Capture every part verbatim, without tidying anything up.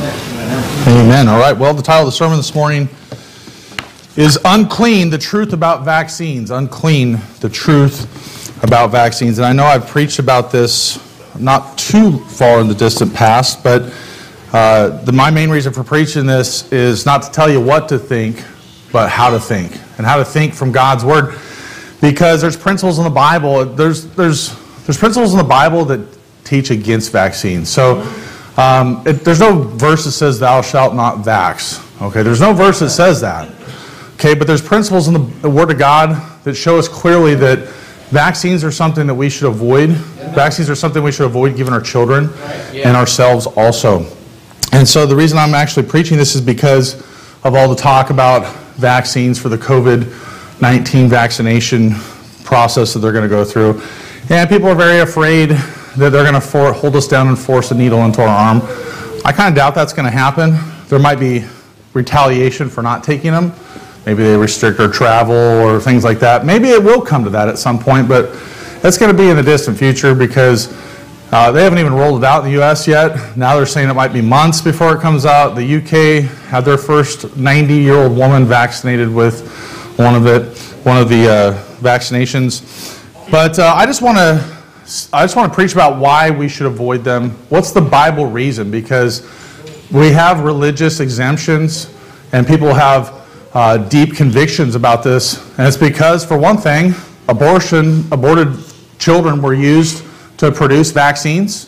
Amen. All right. Well, the title of the sermon this morning is Unclean, the Truth About Vaccines. Unclean, the Truth About Vaccines. And I know I've preached about this not too far in the distant past, but uh, the, my main reason for preaching this is not to tell you what to think, but how to think. And how to think from God's Word. Because there's principles in the Bible, there's, there's, there's principles in the Bible that teach against vaccines. So um, it, there's no verse that says thou shalt not vax. Okay, there's no verse that says that. Okay, but there's principles in the, the Word of God that show us clearly that vaccines are something that we should avoid. Yeah. Vaccines are something we should avoid giving our children right. yeah. and ourselves also. And so the reason I'm actually preaching this is because of all the talk about vaccines for the COVID nineteen vaccination process that they're going to go through. And people are very afraid that they're going to for, hold us down and force a needle into our arm. I kind of doubt that's going to happen. There might be retaliation for not taking them. Maybe they restrict our travel or things like that. Maybe it will come to that at some point, but that's going to be in the distant future because uh, they haven't even rolled it out in the U S yet. Now they're saying it might be months before it comes out. The U K had their first ninety-year-old woman vaccinated with one of it, one of the uh, vaccinations. But uh, I just want to, I just want to preach about why we should avoid them. What's the Bible reason? Because we have religious exemptions, and people have Uh, deep convictions about this, and it's because, for one thing, abortion, aborted children were used to produce vaccines,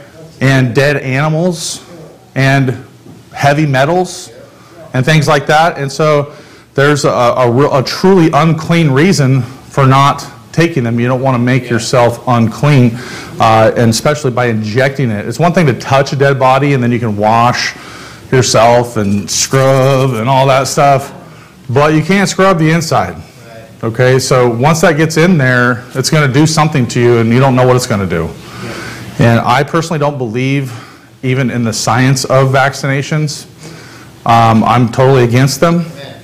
and dead animals, and heavy metals, and things like that. And so there's a, a, a truly unclean reason for not taking them. You don't want to make yourself unclean, uh, and especially by injecting it. It's one thing to touch a dead body, and then you can wash yourself and scrub and all that stuff. But you can't scrub the inside, okay? So once that gets in there, it's going to do something to you, and you don't know what it's going to do. And I personally don't believe even in the science of vaccinations. Um, I'm totally against them.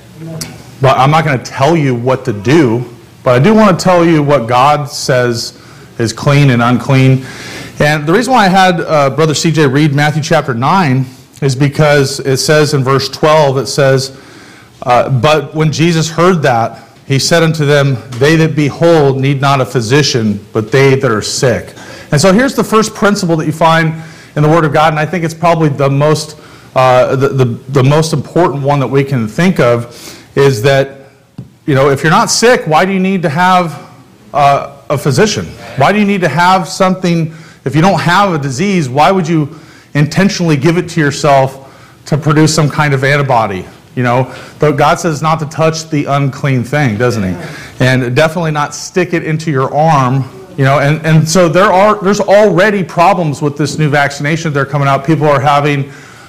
But I'm not going to tell you what to do, but I do want to tell you what God says is clean and unclean. And the reason why I had uh, Brother C J read Matthew chapter nine is because it says in verse twelve, it says, Uh, but when Jesus heard that, he said unto them, they that be whole need not a physician, but they that are sick. And so here's the first principle that you find in the Word of God, and I think it's probably the most, uh, the, the, the most important one that we can think of, is that, you know, if you're not sick, why do you need to have uh, a physician? Why do you need to have something? If you don't have a disease, why would you intentionally give it to yourself to produce some kind of antibody? You know, but God says not to touch the unclean thing, doesn't he? And definitely not stick it into your arm, you know, and, and so there are, there's already problems with this new vaccination that are coming out. People are having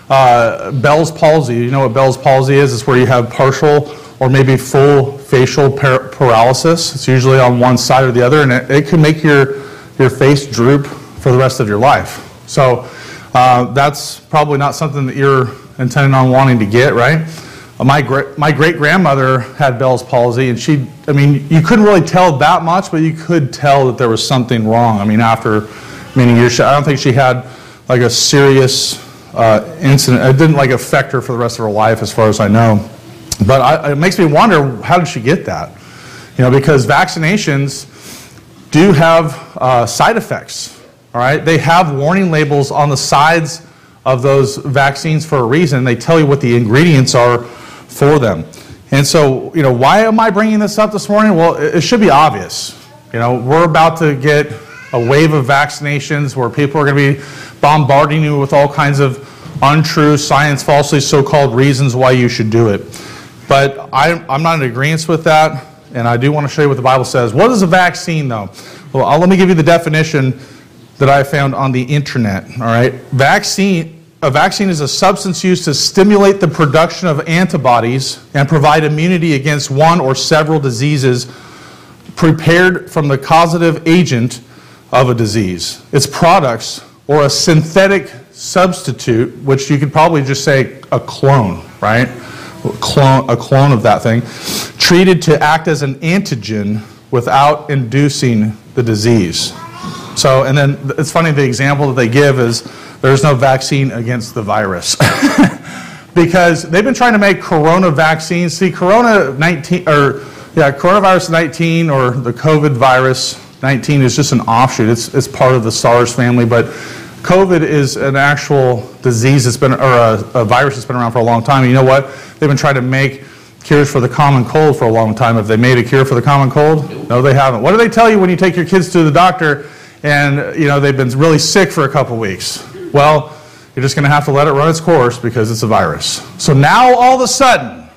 uh, Bell's palsy. You know what Bell's palsy is? It's where you have partial or maybe full facial par- paralysis. It's usually on one side or the other, and it, it can make your, your face droop for the rest of your life. So uh, that's probably not something that you're intending on wanting to get, right? My great my great grandmother had Bell's palsy, and she, I mean, you couldn't really tell that much, but you could tell that there was something wrong. I mean, after many years, I don't think she had like a serious uh, incident. It didn't like affect her for the rest of her life, as far as I know. But I, it makes me wonder, how did she get that? You know, because vaccinations do have uh, side effects. All right, they have warning labels on the sides of those vaccines for a reason. They tell you what the ingredients are for them. And so, you know, why am I bringing this up this morning? Well, it should be obvious. You know, we're about to get a wave of vaccinations where people are going to be bombarding you with all kinds of untrue, science falsely so-called reasons why you should do it. But I, I'm not in agreement with that, and I do want to show you what the Bible says. What is a vaccine, though? Well, I'll, let me give you the definition that I found on the internet. All right, vaccine. A vaccine is a substance used to stimulate the production of antibodies and provide immunity against one or several diseases prepared from the causative agent of a disease. Its products, or a synthetic substitute, which you could probably just say a clone, right? A clone, a clone of that thing, treated to act as an antigen without inducing the disease. So, and then it's funny, the example that they give is there's no vaccine against the virus. Because they've been trying to make corona vaccines. See, corona nineteen, or yeah, coronavirus nineteen, or the COVID virus nineteen is just an offshoot. It's, it's part of the SARS family, but COVID is an actual disease that's been, or a, a virus that's been around for a long time. And you know what? They've been trying to make cures for the common cold for a long time. Have they made a cure for the common cold? No, they haven't. What do they tell you when you take your kids to the doctor and you know they've been really sick for a couple weeks? Well, you're just going to have to let it run its course because it's a virus. So now all of a sudden,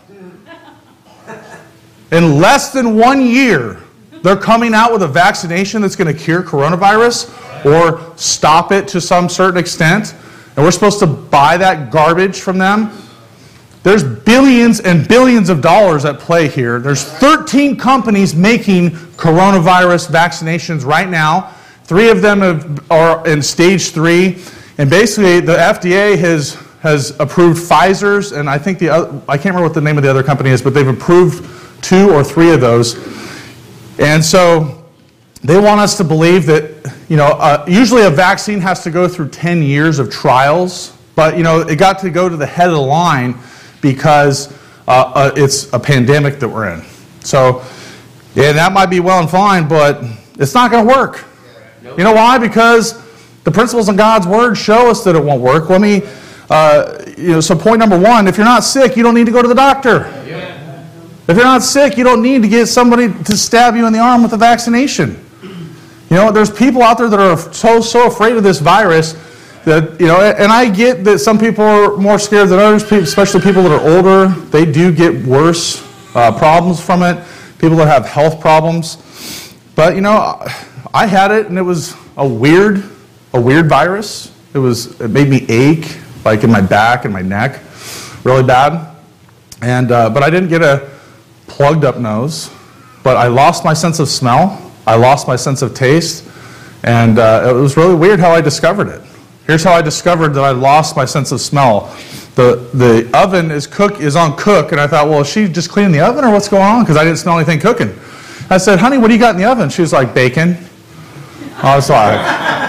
in less than one year, they're coming out with a vaccination that's going to cure coronavirus or stop it to some certain extent, and we're supposed to buy that garbage from them. There's billions and billions of dollars at play here. There's thirteen companies making coronavirus vaccinations right now. Three of them have, are in stage three. And basically, the F D A has, has approved Pfizer's, and I think the other, I can't remember what the name of the other company is, but they've approved two or three of those. And so they want us to believe that, you know, uh, usually a vaccine has to go through ten years of trials, but, you know, it got to go to the head of the line because uh, uh, it's a pandemic that we're in. So, yeah, that might be well and fine, but it's not going to work. You know why? Because the principles of God's Word show us that it won't work. Let me, uh, you know, so point number one, if you're not sick, you don't need to go to the doctor. Yeah. If you're not sick, you don't need to get somebody to stab you in the arm with a vaccination. You know, there's people out there that are so, so afraid of this virus that, you know, and I get that some people are more scared than others, especially people that are older. They do get worse uh, problems from it, people that have health problems. But, you know, I had it, and it was a weird A weird virus. It was. It made me ache, like in my back and my neck, really bad. And uh, but I didn't get a plugged up nose. But I lost my sense of smell. I lost my sense of taste, and uh, it was really weird how I discovered it. Here's how I discovered that I lost my sense of smell. The the oven is cook is on cook, and I thought, well, is she just cleaning the oven or what's going on? Because I didn't smell anything cooking. I said, honey, what do you got in the oven? She was like, bacon. I was like,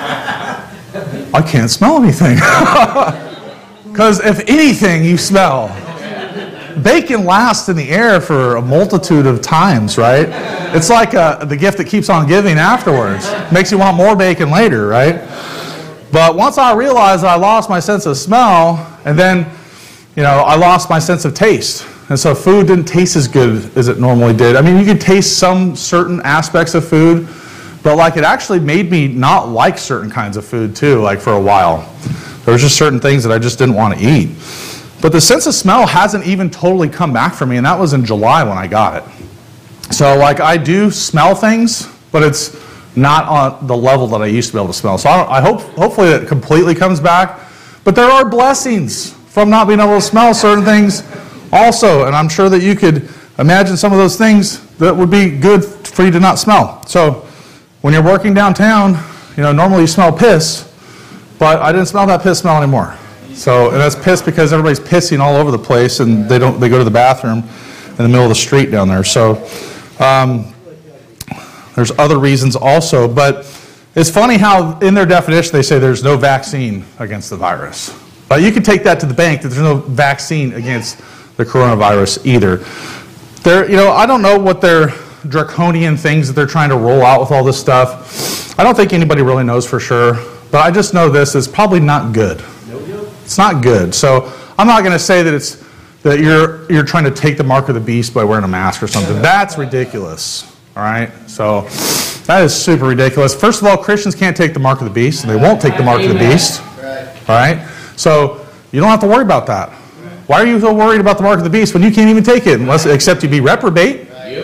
I can't smell anything. Because if anything, you smell. Bacon lasts in the air for a multitude of times, right? It's like uh, the gift that keeps on giving afterwards. Makes you want more bacon later, right? But once I realized I lost my sense of smell, and then, you know, I lost my sense of taste. And so food didn't taste as good as it normally did. I mean, you could taste some certain aspects of food, but like it actually made me not like certain kinds of food too, like for a while. There was just certain things that I just didn't want to eat. But the sense of smell hasn't even totally come back for me, and that was in July when I got it. So like I do smell things, but it's not on the level that I used to be able to smell. So I, I hope, hopefully it completely comes back. But there are blessings from not being able to smell certain things also, and I'm sure that you could imagine some of those things that would be good for you to not smell. So when you're working downtown, you know, normally you smell piss, but I didn't smell that piss smell anymore. So, and that's piss because everybody's pissing all over the place, and they don't. They go to the bathroom in the middle of the street down there. So, um, there's other reasons also, but it's funny how in their definition they say there's no vaccine against the virus. But you can take that to the bank that there's no vaccine against the coronavirus either. There, you know, I don't know what their draconian things that they're trying to roll out with all this stuff. I don't think anybody really knows for sure, but I just know this is probably not good. It's not good. So I'm not going to say that it's that you're you're trying to take the mark of the beast by wearing a mask or something. That's ridiculous. All right? So that is super ridiculous. First of all, Christians can't take the mark of the beast, and they won't take the mark of the beast. All right? So you don't have to worry about that. Why are you so worried about the mark of the beast when you can't even take it unless except you be reprobate?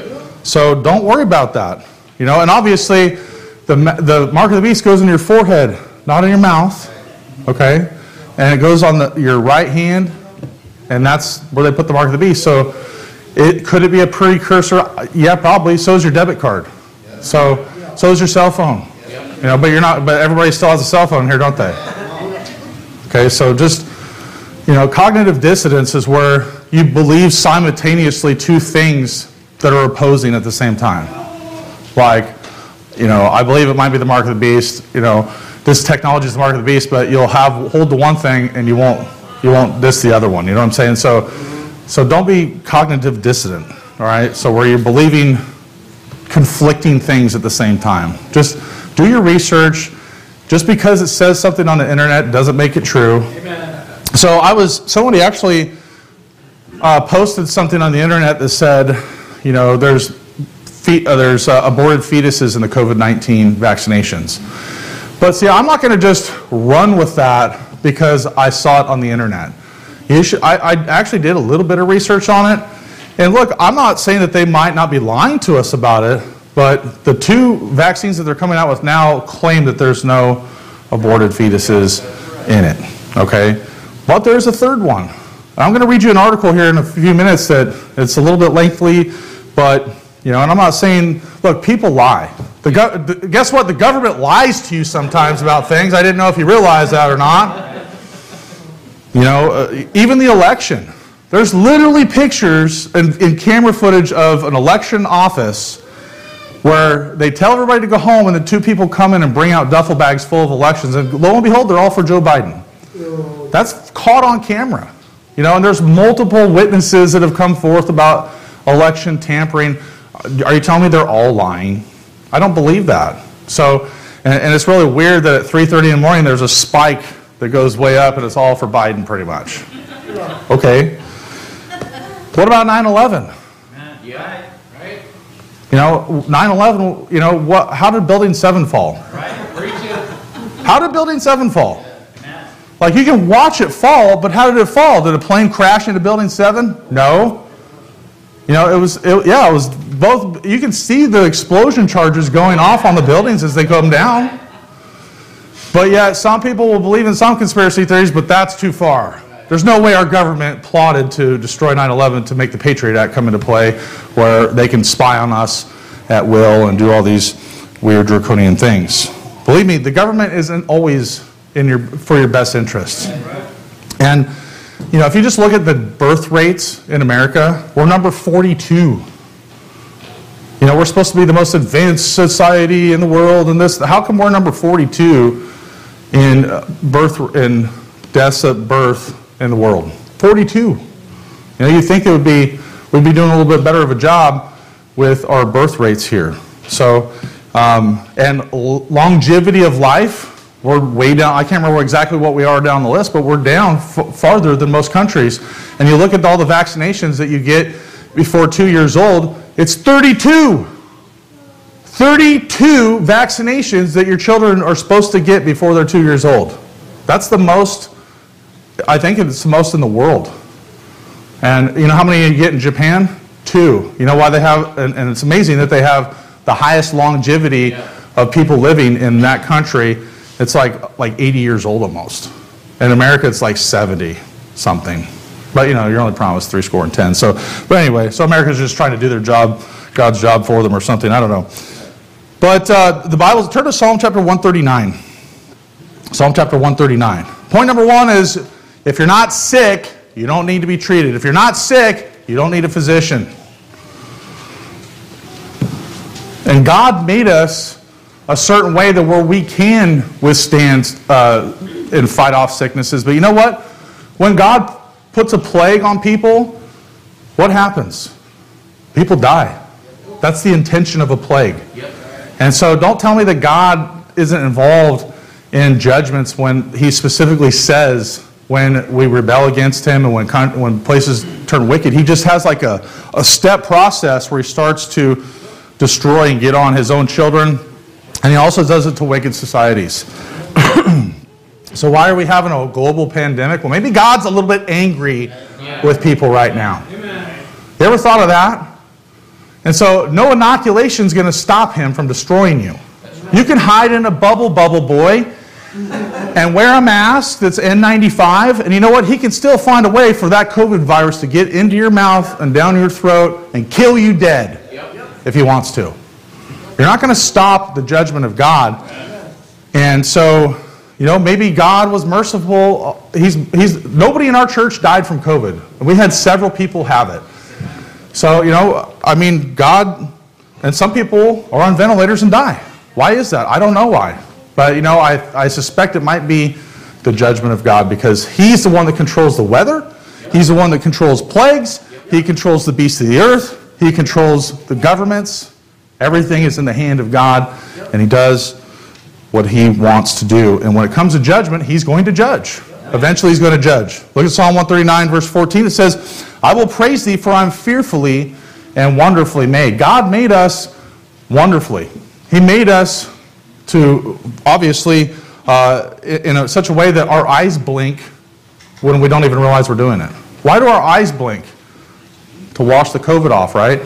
So don't worry about that. You know, and obviously the the mark of the beast goes in your forehead, not in your mouth. Okay? And it goes on the, your right hand, and that's where they put the mark of the beast. So it could it be a precursor? Yeah, probably. So is your debit card. So so is your cell phone. You know, but you're not but everybody still has a cell phone here, don't they? Okay, so just you know, cognitive dissonance is where you believe simultaneously two things that are opposing at the same time. Like, you know, I believe it might be the mark of the beast, you know, this technology is the mark of the beast, but you'll have hold the one thing and you won't you won't diss the other one. You know what I'm saying? So, so don't be cognitive dissident. All right. So where you're believing conflicting things at the same time. Just do your research. Just because it says something on the internet doesn't make it true. Amen. So I was somebody actually uh, posted something on the internet that said, you know, there's fe- uh, there's uh, aborted fetuses in the COVID nineteen vaccinations. But see, I'm not going to just run with that because I saw it on the internet. You should, I, I actually did a little bit of research on it. And look, I'm not saying that they might not be lying to us about it, but the two vaccines that they're coming out with now claim that there's no aborted fetuses in it, okay? But there's a third one. I'm going to read you an article here in a few minutes that it's a little bit lengthy, but, you know, and I'm not saying, look, people lie. The go- the, guess what? The government lies to you sometimes about things. I didn't know if you realize that or not. You know, uh, even the election. There's literally pictures and, and camera footage of an election office where they tell everybody to go home and the two people come in and bring out duffel bags full of elections, and lo and behold, they're all for Joe Biden. That's caught on camera. You know, and there's multiple witnesses that have come forth about election tampering. Are you telling me they're all lying? I don't believe that. So, and, and it's really weird that at three thirty in the morning there's a spike that goes way up and it's all for Biden pretty much. Okay. What about nine eleven? Yeah, right. You know, nine eleven, you know, what? How did Building seven fall? Right, preach it. How did Building seven fall? Like, you can watch it fall, but how did it fall? Did a plane crash into Building seven? No. You know, it was, it, yeah, it was both. You can see the explosion charges going off on the buildings as they come down. But yet, some people will believe in some conspiracy theories, but that's too far. There's no way our government plotted to destroy nine eleven to make the Patriot Act come into play, where they can spy on us at will and do all these weird draconian things. Believe me, the government isn't always in your for your best interests. And you know, if you just look at the birth rates in America, we're number forty-two. You know, we're supposed to be the most advanced society in the world, and this. How come we're number forty-two in birth in deaths at birth in the world? forty-two. You know, you think it would be we'd be doing a little bit better of a job with our birth rates here. So, um, and l- longevity of life. We're way down. I can't remember exactly what we are down the list, but we're down f- farther than most countries. And you look at all the vaccinations that you get before two years old, it's thirty-two. thirty-two vaccinations that your children are supposed to get before they're two years old. That's the most, I think it's the most in the world. And you know how many you get in Japan? Two. You know why they have, and, and it's amazing that they have the highest longevity yeah. of people living in that country. It's like like eighty years old almost. In America, it's like seventy something. But you know, you're only promised three score and ten. So, but anyway, so America's just trying to do their job, God's job for them or something. I don't know. But uh, the Bible, turn to Psalm chapter one thirty-nine. Psalm chapter one thirty-nine. Point number one is, if you're not sick, you don't need to be treated. If you're not sick, you don't need a physician. And God made us a certain way that where we can withstand uh, and fight off sicknesses. But you know what? When God puts a plague on people, what happens? People die. That's the intention of a plague. And so don't tell me that God isn't involved in judgments when He specifically says when we rebel against Him and when con- when places turn wicked. He just has like a, a step process where He starts to destroy and get on His own children. And He also does it to wicked societies. So why are we having a global pandemic? Well, maybe God's a little bit angry with people right now. Amen. You ever thought of that? And so no inoculation is going to stop Him from destroying you. Right. You can hide in a bubble, bubble boy, and wear a mask that's N ninety-five, and you know what? He can still find a way for that COVID virus to get into your mouth and down your throat and kill you dead if he wants to. You're not going to stop the judgment of God. And so, you know, maybe God was merciful. He's he's nobody in our church died from COVID. We had several people have it. So, you know, I mean, God, and some people are on ventilators and die. Why is that? I don't know why. But, you know, I, I suspect it might be the judgment of God because he's the one that controls the weather. He's the one that controls plagues. He controls the beasts of the earth. He controls the governments. Everything is in the hand of God, and he does what he wants to do. And when it comes to judgment, he's going to judge. Eventually he's going to judge. Look at Psalm one thirty-nine, verse fourteen. It says, I will praise thee, for I am fearfully and wonderfully made. God made us wonderfully. He made us to, obviously, uh, in a, such a way that our eyes blink when we don't even realize we're doing it. Why do our eyes blink? To wash the COVID off, right?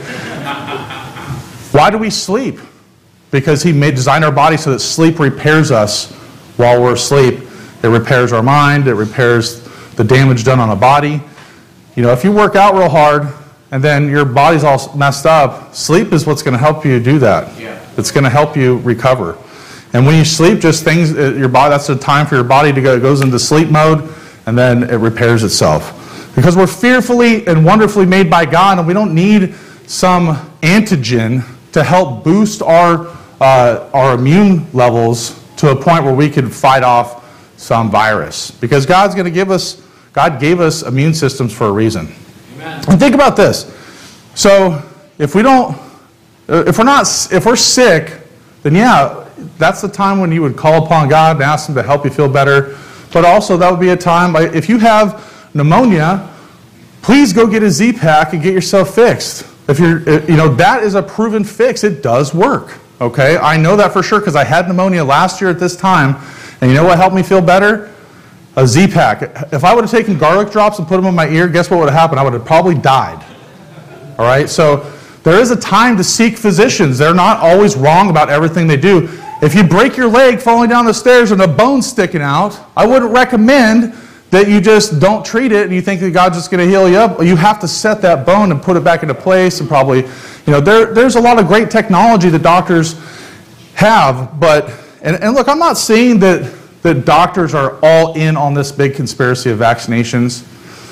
Why do we sleep? Because he made designed our body so that sleep repairs us while we're asleep. It repairs our mind. It repairs the damage done on a body. You know, if you work out real hard and then your body's all messed up, sleep is what's going to help you do that. Yeah. It's going to help you recover. And when you sleep, just things, your body, that's the time for your body to go, it goes into sleep mode, and then it repairs itself. Because we're fearfully and wonderfully made by God, and we don't need some antigen to help boost our, uh, our immune levels to a point where we could fight off some virus. Because God's going to give us, God gave us immune systems for a reason. Amen. And think about this. So, if we don't, if we're not, if we're sick, then yeah, that's the time when you would call upon God and ask him to help you feel better. But also that would be a time, like, if you have pneumonia, please go get a Z-Pack and get yourself fixed. If you're, you know, that is a proven fix. It does work. Okay, I know that for sure because I had pneumonia last year at this time. And you know what helped me feel better? A Z-Pack. If I would have taken garlic drops and put them in my ear, guess what would have happened? I would have probably died. All right, so there is a time to seek physicians. They're not always wrong about everything they do. If you break your leg falling down the stairs and a bone sticking out, I wouldn't recommend that you just don't treat it and you think that God's just going to heal you up. You have to set that bone and put it back into place and probably, you know, there, there's a lot of great technology that doctors have, but And, and look, I'm not saying that, that doctors are all in on this big conspiracy of vaccinations,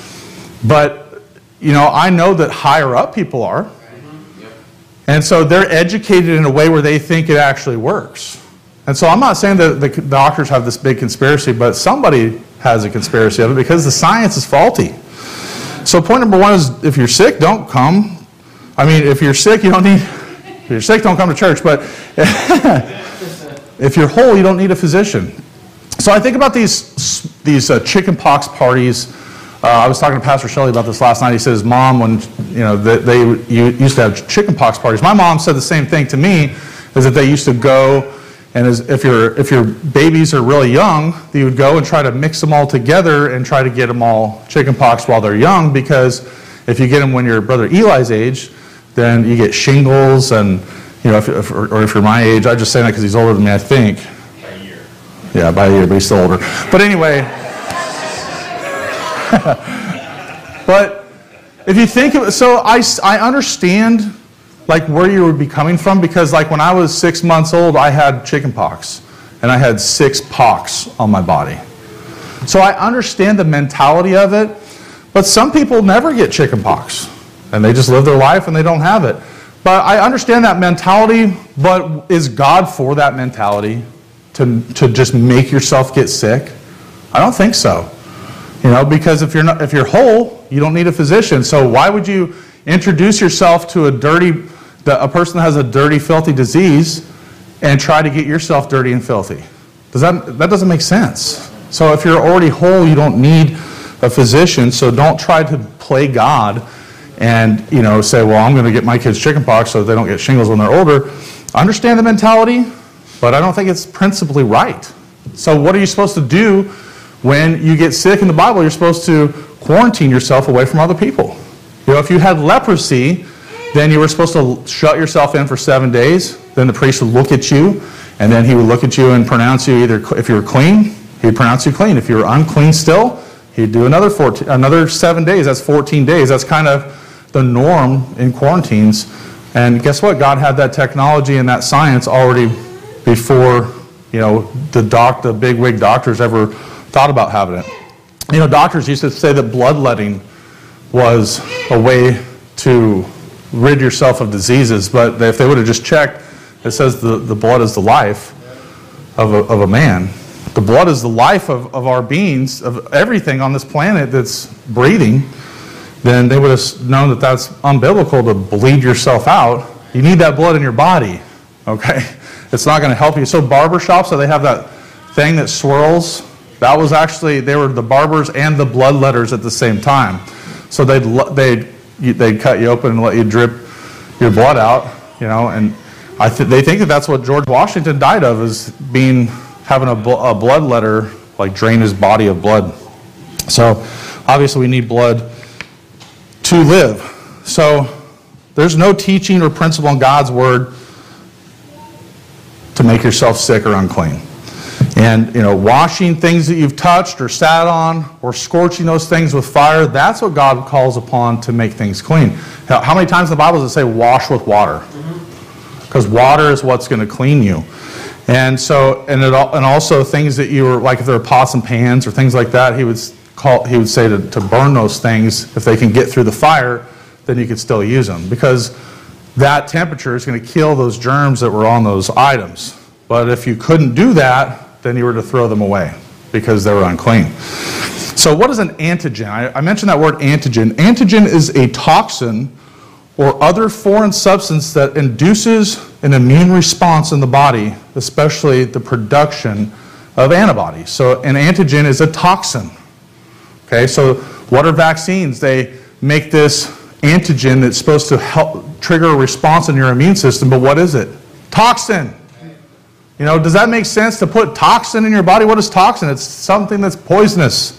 but, you know, I know that higher up people are. And so they're educated in a way where they think it actually works. And so I'm not saying that the doctors have this big conspiracy, but somebody has a conspiracy of it because the science is faulty. So point number one is, if you're sick, don't come. I mean, if you're sick, you don't need, if you're sick, don't come to church, but if you're whole, you don't need a physician. So I think about these these uh, chicken pox parties. Uh, I was talking to Pastor Shelley about this last night. He said his mom, when you know they, they used to have chicken pox parties. My mom said the same thing to me, is that they used to go, and as, if your if your babies are really young, you would go and try to mix them all together and try to get them all chicken pox while they're young, because if you get them when you're brother Eli's age, then you get shingles and. You know, if, if, or if you're my age, I just say that because he's older than me, I think. By a year. Yeah, by a year, but he's still older. But anyway. But if you think of it, so I, I understand like where you would be coming from, because like when I was six months old, I had chicken pox. And I had six pox on my body. So I understand the mentality of it, but some people never get chicken pox. And they just live their life and they don't have it. But I understand that mentality, but is God for that mentality to, to just make yourself get sick? I don't think so. You know, because if you're not, if you're whole, you don't need a physician. So why would you introduce yourself to a dirty, a person that has a dirty, filthy disease and try to get yourself dirty and filthy? Does that, that doesn't make sense. So if you're already whole, you don't need a physician. So don't try to play God and, you know, say, well, I'm going to get my kids chickenpox so they don't get shingles when they're older. I understand the mentality, but I don't think it's principally right. So what are you supposed to do when you get sick? In the Bible, you're supposed to quarantine yourself away from other people. You know, if you had leprosy, then you were supposed to shut yourself in for seven days. Then the priest would look at you, and then he would look at you and pronounce you either, if you were clean, he'd pronounce you clean. If you were unclean still, he'd do another fourteen, another seven days. That's fourteen days. That's kind of the norm in quarantines. And guess what? God had that technology and that science already before, you know, the doc, the bigwig doctors ever thought about having it. You know, doctors used to say that bloodletting was a way to rid yourself of diseases, but if they would have just checked, it says the, the blood is the life. of a, of a man. The blood is the life of, of our beings, of everything on this planet that's breathing. Then they would have known that that's unbiblical to bleed yourself out. You need that blood in your body, okay? It's not going to help you. So barber shops, so they have that thing that swirls. That was actually, they were the barbers and the bloodletters at the same time. So they'd, they'd, they'd cut you open and let you drip your blood out, you know, and I th they think that that's what George Washington died of, is being, having a, bl a bloodletter, like drain his body of blood. So obviously we need blood to live. So there's no teaching or principle in God's word to make yourself sick or unclean. And, you know, washing things that you've touched or sat on or scorching those things with fire, that's what God calls upon to make things clean. How, how many times in the Bible does it say wash with water? Because water is what's going to clean you. And so, and, it, and also things that you were, like if there are pots and pans or things like that, he would call, he would say to, to burn those things. If they can get through the fire, then you could still use them. Because that temperature is going to kill those germs that were on those items. But if you couldn't do that, then you were to throw them away because they were unclean. So what is an antigen? I, I mentioned that word antigen. Antigen is a toxin or other foreign substance that induces an immune response in the body, especially the production of antibodies. So an antigen is a toxin. Okay, so what are vaccines? They make this antigen that's supposed to help trigger a response in your immune system, but what is it? Toxin. You know, does that make sense to put toxin in your body? What is toxin? It's something that's poisonous.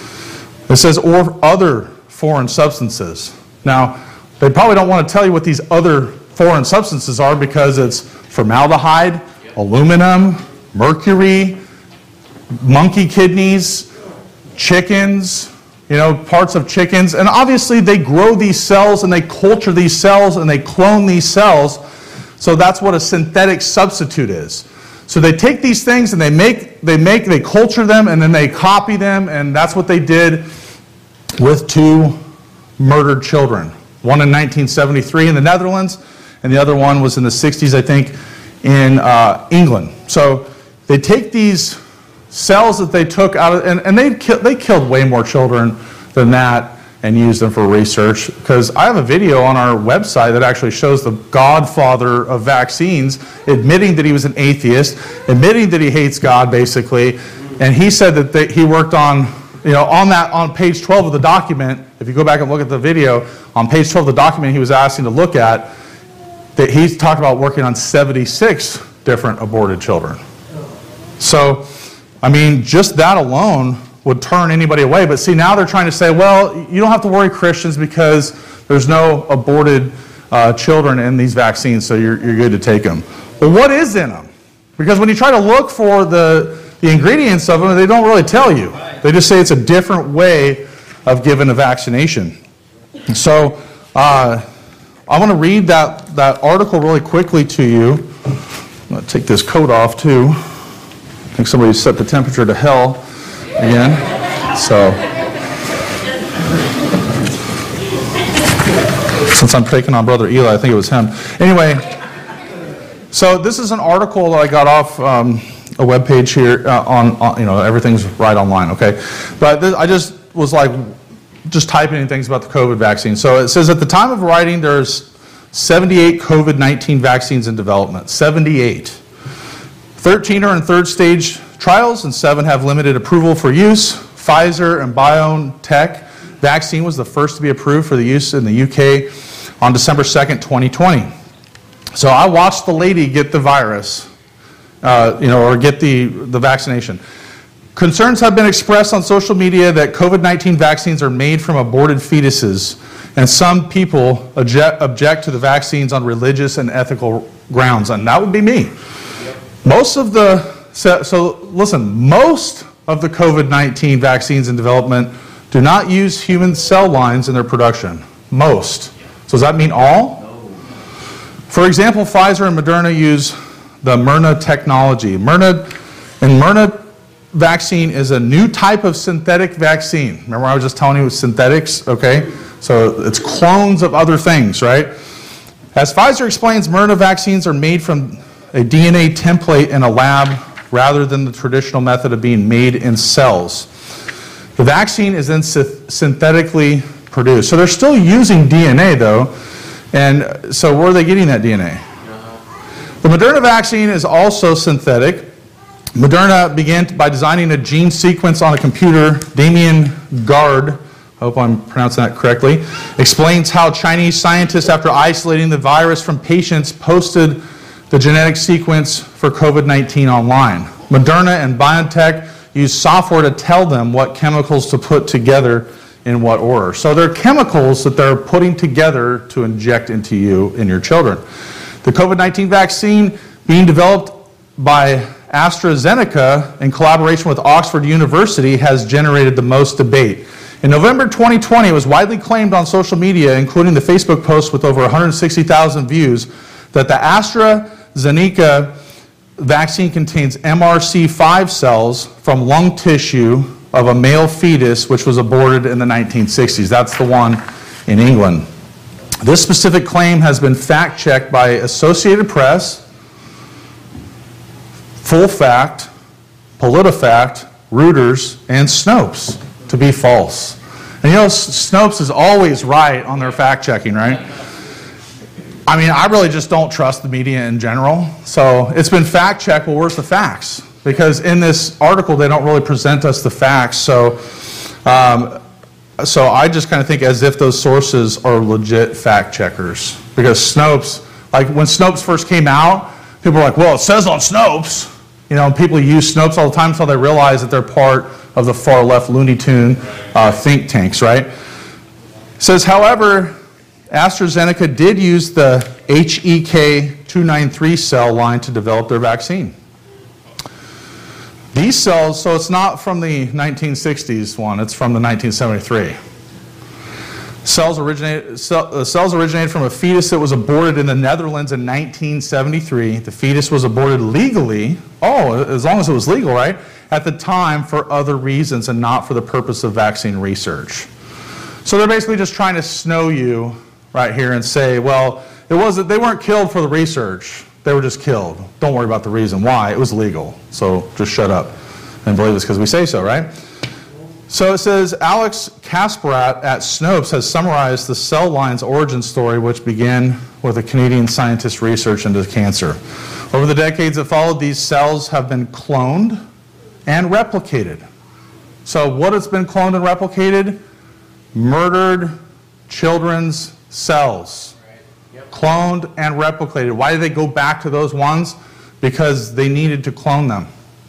It says, or other foreign substances. Now, they probably don't want to tell you what these other foreign substances are because it's formaldehyde, aluminum, mercury, monkey kidneys, chickens, you know, parts of chickens. And obviously they grow these cells and they culture these cells and they clone these cells. So that's what a synthetic substitute is. So they take these things and they make, they make, they culture them and then they copy them, and that's what they did with two murdered children. One in nineteen seventy-three in the Netherlands, and the other one was in the sixties, I think, in uh, England. So they take these cells that they took out of, and, and they, ki they killed way more children than that and used them for research. Because I have a video on our website that actually shows the godfather of vaccines admitting that he was an atheist, admitting that he hates God, basically. And he said that they, he worked on, you know, on that, on page twelve of the document, if you go back and look at the video, on page twelve of the document he was asking to look at, that he's talked about working on seventy-six different aborted children. So, I mean, just that alone would turn anybody away. But see, now they're trying to say, well, you don't have to worry, Christians, because there's no aborted uh, children in these vaccines, so you're, you're good to take them. But what is in them? Because when you try to look for the, the ingredients of them, they don't really tell you. They just say it's a different way of giving a vaccination. So uh, I want to read that, that article really quickly to you. I'm going to take this coat off, too. I think somebody set the temperature to hell again. So, since I'm taking on Brother Eli, I think it was him. Anyway, so this is an article that I got off um, a webpage here uh, on, on, you know, everything's right online, okay? But this, I just was like, just typing in things about the COVID vaccine. So it says at the time of writing, there's seventy-eight COVID nineteen vaccines in development. seventy-eight. thirteen are in third stage trials and seven have limited approval for use. Pfizer and BioNTech vaccine was the first to be approved for the use in the U K on December second, twenty twenty. So I watched the lady get the virus, uh, you know, or get the, the vaccination. Concerns have been expressed on social media that COVID nineteen vaccines are made from aborted fetuses, and some people object, object to the vaccines on religious and ethical grounds, and that would be me. Most of the, so, so listen, most of the COVID nineteen vaccines in development do not use human cell lines in their production. Most. So does that mean all? No. For example, Pfizer and Moderna use the Myrna technology. Myrna, and Myrna vaccine is a new type of synthetic vaccine. Remember I was just telling you it was synthetics, okay? So it's clones of other things, right? As Pfizer explains, Myrna vaccines are made from a D N A template in a lab rather than the traditional method of being made in cells. The vaccine is then synthetically produced. So they're still using D N A though, and so where are they getting that D N A? The Moderna vaccine is also synthetic. Moderna began by designing a gene sequence on a computer. Damien Gard, I hope I'm pronouncing that correctly, explains how Chinese scientists, after isolating the virus from patients, posted the genetic sequence for COVID nineteen online. Moderna and BioNTech use software to tell them what chemicals to put together in what order. So they're chemicals that they're putting together to inject into you and your children. The COVID nineteen vaccine being developed by AstraZeneca in collaboration with Oxford University has generated the most debate. In November twenty twenty, it was widely claimed on social media, including the Facebook post with over one hundred sixty thousand views, that the AstraZeneca vaccine contains M R C five cells from lung tissue of a male fetus which was aborted in the nineteen sixties. That's the one in England. This specific claim has been fact-checked by Associated Press, Full Fact, PolitiFact, Reuters, and Snopes to be false. And you know, Snopes is always right on their fact-checking, right? I mean, I really just don't trust the media in general. So it's been fact-checked. Well, where's the facts? Because in this article, they don't really present us the facts. So, um, so I just kind of think as if those sources are legit fact-checkers. Because Snopes, like when Snopes first came out, people were like, well, it says on Snopes. You know, people use Snopes all the time until they realize that they're part of the far-left Looney Tune uh, think tanks, right? It says, however, AstraZeneca did use the H E K two ninety-three cell line to develop their vaccine. These cells, so it's not from the nineteen sixties one, it's from the nineteen seventy-three. Cells originated, cell, uh, cells originated from a fetus that was aborted in the Netherlands in nineteen seventy-three. The fetus was aborted legally, oh, as long as it was legal, right? At the time for other reasons and not for the purpose of vaccine research. So they're basically just trying to snow you right here and say, well, it wasn't, they weren't killed for the research. They were just killed. Don't worry about the reason why. It was legal. So just shut up and believe us because we say so, right? So it says, Alex Kasparat at Snopes has summarized the cell line's origin story, which began with a Canadian scientist's research into cancer. Over the decades that followed, these cells have been cloned and replicated. So what has been cloned and replicated? Murdered children's cells. Cloned and replicated. Why did they go back to those ones? Because they needed to clone them.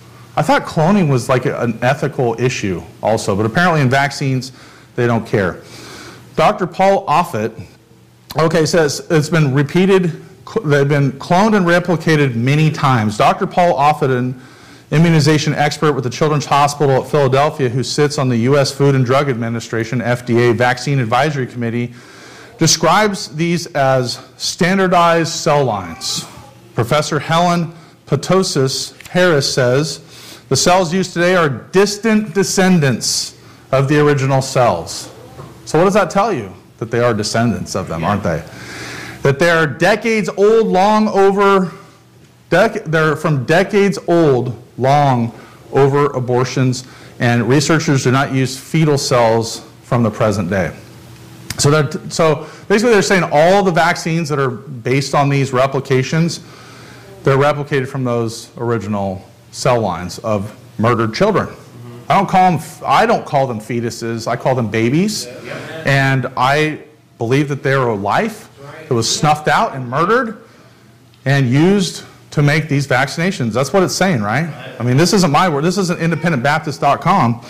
I thought cloning was like an ethical issue also, but apparently in vaccines, they don't care. Doctor Paul Offit, okay, says it's been repeated, they've been cloned and replicated many times. Doctor Paul Offit, an immunization expert with the Children's Hospital at Philadelphia who sits on the U S Food and Drug Administration, F D A, Vaccine Advisory Committee, describes these as standardized cell lines. Professor Helen Patosis Harris says, the cells used today are distant descendants of the original cells. So what does that tell you? That they are descendants of them, aren't they? That they are decades old, long over, dec they're from decades old, long over abortions, and researchers do not use fetal cells from the present day. So, they're, so basically they're saying all the vaccines that are based on these replications, they're replicated from those original cell lines of murdered children. Mm-hmm. I don't call them, I don't call them fetuses, I call them babies. Yeah, yeah. And I believe that they're a life that was snuffed out and murdered and used to make these vaccinations. That's what it's saying, right? I mean, this isn't my word, this isn't independent baptist dot com.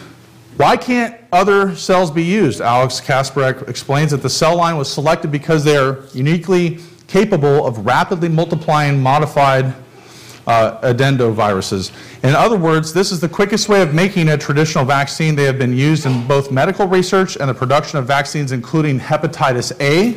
Why can't other cells be used? Alex Kasparak explains that the cell line was selected because they are uniquely capable of rapidly multiplying modified uh, adendoviruses. In other words, this is the quickest way of making a traditional vaccine. They have been used in both medical research and the production of vaccines including hepatitis A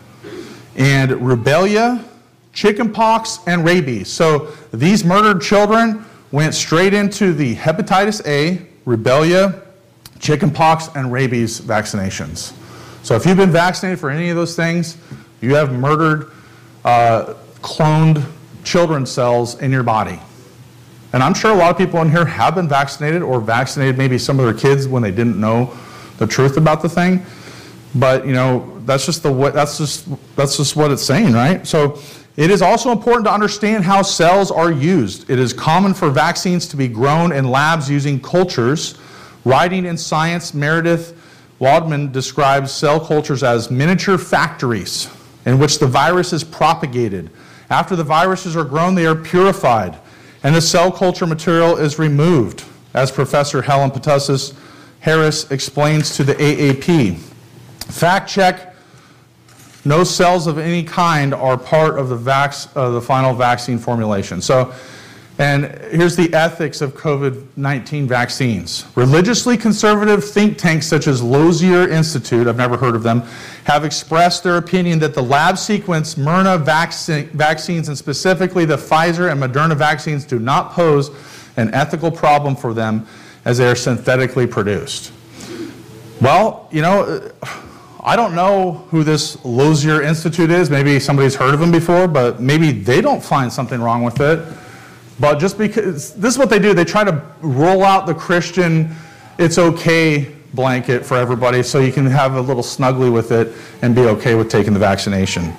and rubella, chickenpox, and rabies. So these murdered children went straight into the hepatitis A, rubella, chickenpox, and rabies vaccinations. So if you've been vaccinated for any of those things, you have murdered, uh, cloned children's cells in your body. And I'm sure a lot of people in here have been vaccinated or vaccinated maybe some of their kids when they didn't know the truth about the thing. But, you know, that's just the way, that's just that's just what it's saying, right? So it is also important to understand how cells are used. It is common for vaccines to be grown in labs using cultures. Writing in Science, Meredith Waldman describes cell cultures as miniature factories in which the virus is propagated. After the viruses are grown, they are purified, and the cell culture material is removed, as Professor Helen Petussis Harris explains to the A A P. Fact check, no cells of any kind are part of the, vac- uh, the final vaccine formulation. So, and here's the ethics of COVID nineteen vaccines. Religiously conservative think tanks such as Lozier Institute, I've never heard of them, have expressed their opinion that the lab sequence Myrna vac- vaccines, and specifically the Pfizer and Moderna vaccines, do not pose an ethical problem for them as they are synthetically produced. Well, you know, I don't know who this Lozier Institute is. Maybe somebody's heard of them before, but maybe they don't find something wrong with it. But just because, this is what they do, they try to roll out the Christian, it's okay blanket for everybody so you can have a little snuggly with it and be okay with taking the vaccination.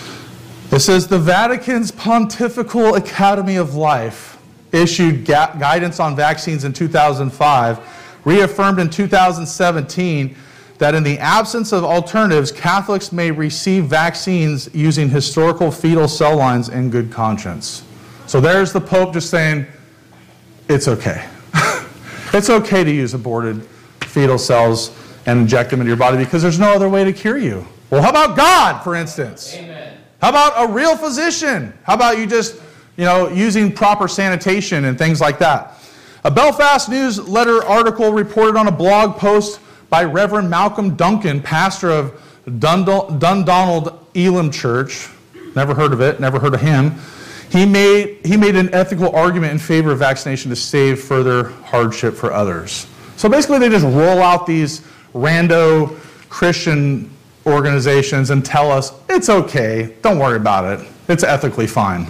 It says the Vatican's Pontifical Academy of Life issued ga- guidance on vaccines in two thousand five, reaffirmed in two thousand seventeen that in the absence of alternatives, Catholics may receive vaccines using historical fetal cell lines in good conscience. So there's the Pope just saying, it's okay. It's okay to use aborted fetal cells and inject them into your body because there's no other way to cure you. Well, how about God, for instance? Amen. How about a real physician? How about you just, you know, using proper sanitation and things like that? A Belfast newsletter article reported on a blog post by Reverend Malcolm Duncan, pastor of Dundonald, Dundonald Elam Church. Never heard of it, never heard of him. He made, he made an ethical argument in favor of vaccination to save further hardship for others. So basically they just roll out these rando Christian organizations and tell us, it's okay, don't worry about it, it's ethically fine.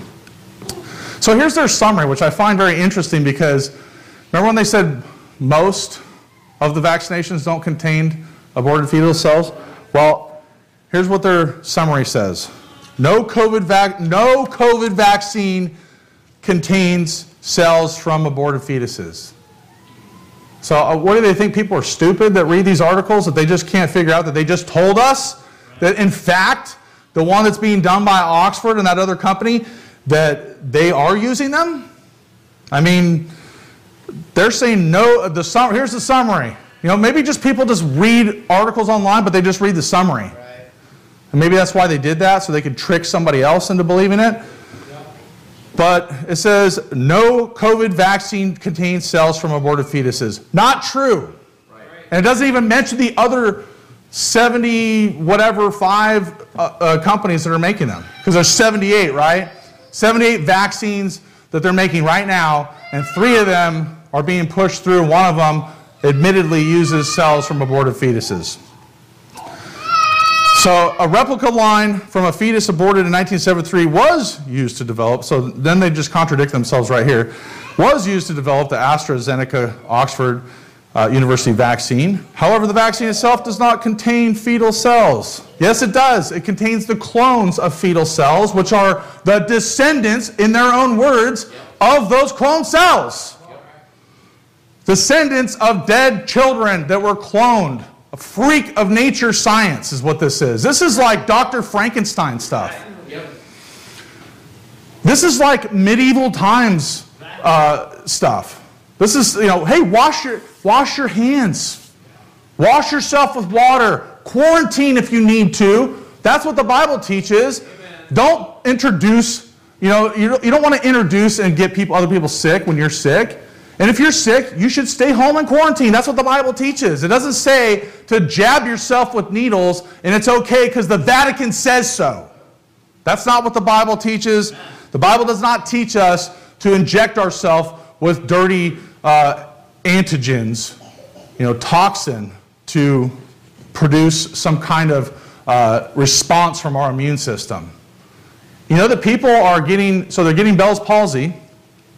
So here's their summary, which I find very interesting because remember when they said most of the vaccinations don't contain aborted fetal cells? Well, here's what their summary says. No COVID, vac- no COVID vaccine contains cells from aborted fetuses. So uh, what do they think? People are stupid that read these articles, that they just can't figure out that they just told us that in fact the one that's being done by Oxford and that other company, that they are using them? I mean, they're saying no. The sum, here's the summary. You know, maybe just people just read articles online, but they just read the summary. Right. And maybe that's why they did that, so they could trick somebody else into believing it. Yeah. But it says, no COVID vaccine contains cells from aborted fetuses. Not true. Right. And it doesn't even mention the other seventy, whatever, five uh, uh, companies that are making them. Because there's seventy-eight, right? seventy-eight vaccines that they're making right now, and three of them are being pushed through. One of them admittedly uses cells from aborted fetuses. So a replica line from a fetus aborted in nineteen seventy-three was used to develop, so then they just contradict themselves right here, was used to develop the AstraZeneca Oxford uh, University vaccine. However, the vaccine itself does not contain fetal cells. Yes, it does. It contains the clones of fetal cells, which are the descendants, in their own words, of those cloned cells. Descendants of dead children that were cloned. A freak of nature science is what this is. This is like Doctor Frankenstein stuff. This is like medieval times uh, stuff. This is, you know, hey, wash your, wash your hands. Wash yourself with water. Quarantine if you need to. That's what the Bible teaches. Don't introduce, you know, you don't, you don't want to introduce and get people, other people sick when you're sick. And if you're sick, you should stay home and quarantine. That's what the Bible teaches. It doesn't say to jab yourself with needles and it's okay because the Vatican says so. That's not what the Bible teaches. The Bible does not teach us to inject ourselves with dirty uh, antigens, you know, toxin, to produce some kind of uh, response from our immune system. You know that people are getting, so they're getting Bell's palsy,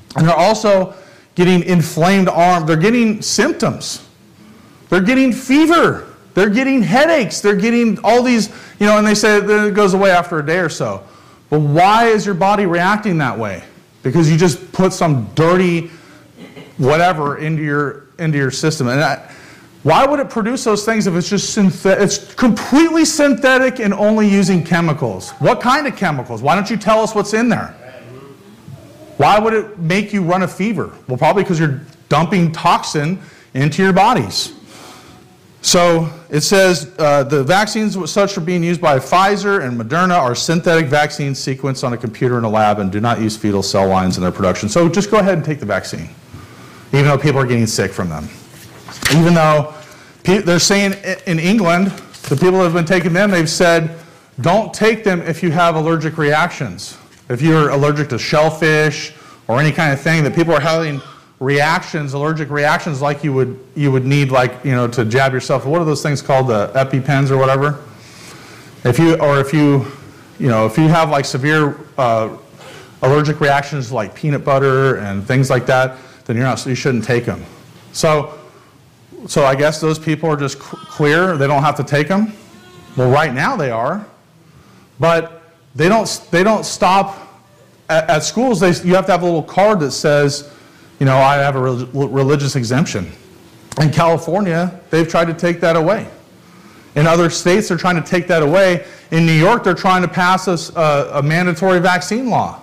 And they're also getting inflamed arms. They're getting symptoms. They're getting fever. They're getting headaches. They're getting all these, you know, and they say that it goes away after a day or so. But why is your body reacting that way? Because you just put some dirty whatever into your into your system. And I, why would it produce those things if it's just synthetic? It's completely synthetic and only using chemicals. What kind of chemicals? Why don't you tell us what's in there? Why would it make you run a fever? Well, probably because you're dumping toxin into your bodies. So it says uh, the vaccines such are being used by Pfizer and Moderna are synthetic vaccines sequenced on a computer in a lab and do not use fetal cell lines in their production. So just go ahead and take the vaccine, even though people are getting sick from them. Even though they're saying in England, the people that have been taking them, they've said, don't take them if you have allergic reactions. If you're allergic to shellfish or any kind of thing, that people are having reactions, allergic reactions, like you would you would need, like, you know, to jab yourself. What are those things called? The EpiPens or whatever. If you or if you, you know, if you have like severe uh, allergic reactions to like peanut butter and things like that, then you're not. You shouldn't take them. So, so I guess those people are just clear. They don't have to take them. Well, right now they are, but they don't. They don't stop at, at schools. They you have to have a little card that says, you know, I have a religious exemption. In California, they've tried to take that away. In other states, they're trying to take that away. In New York, they're trying to pass a, a, a mandatory vaccine law.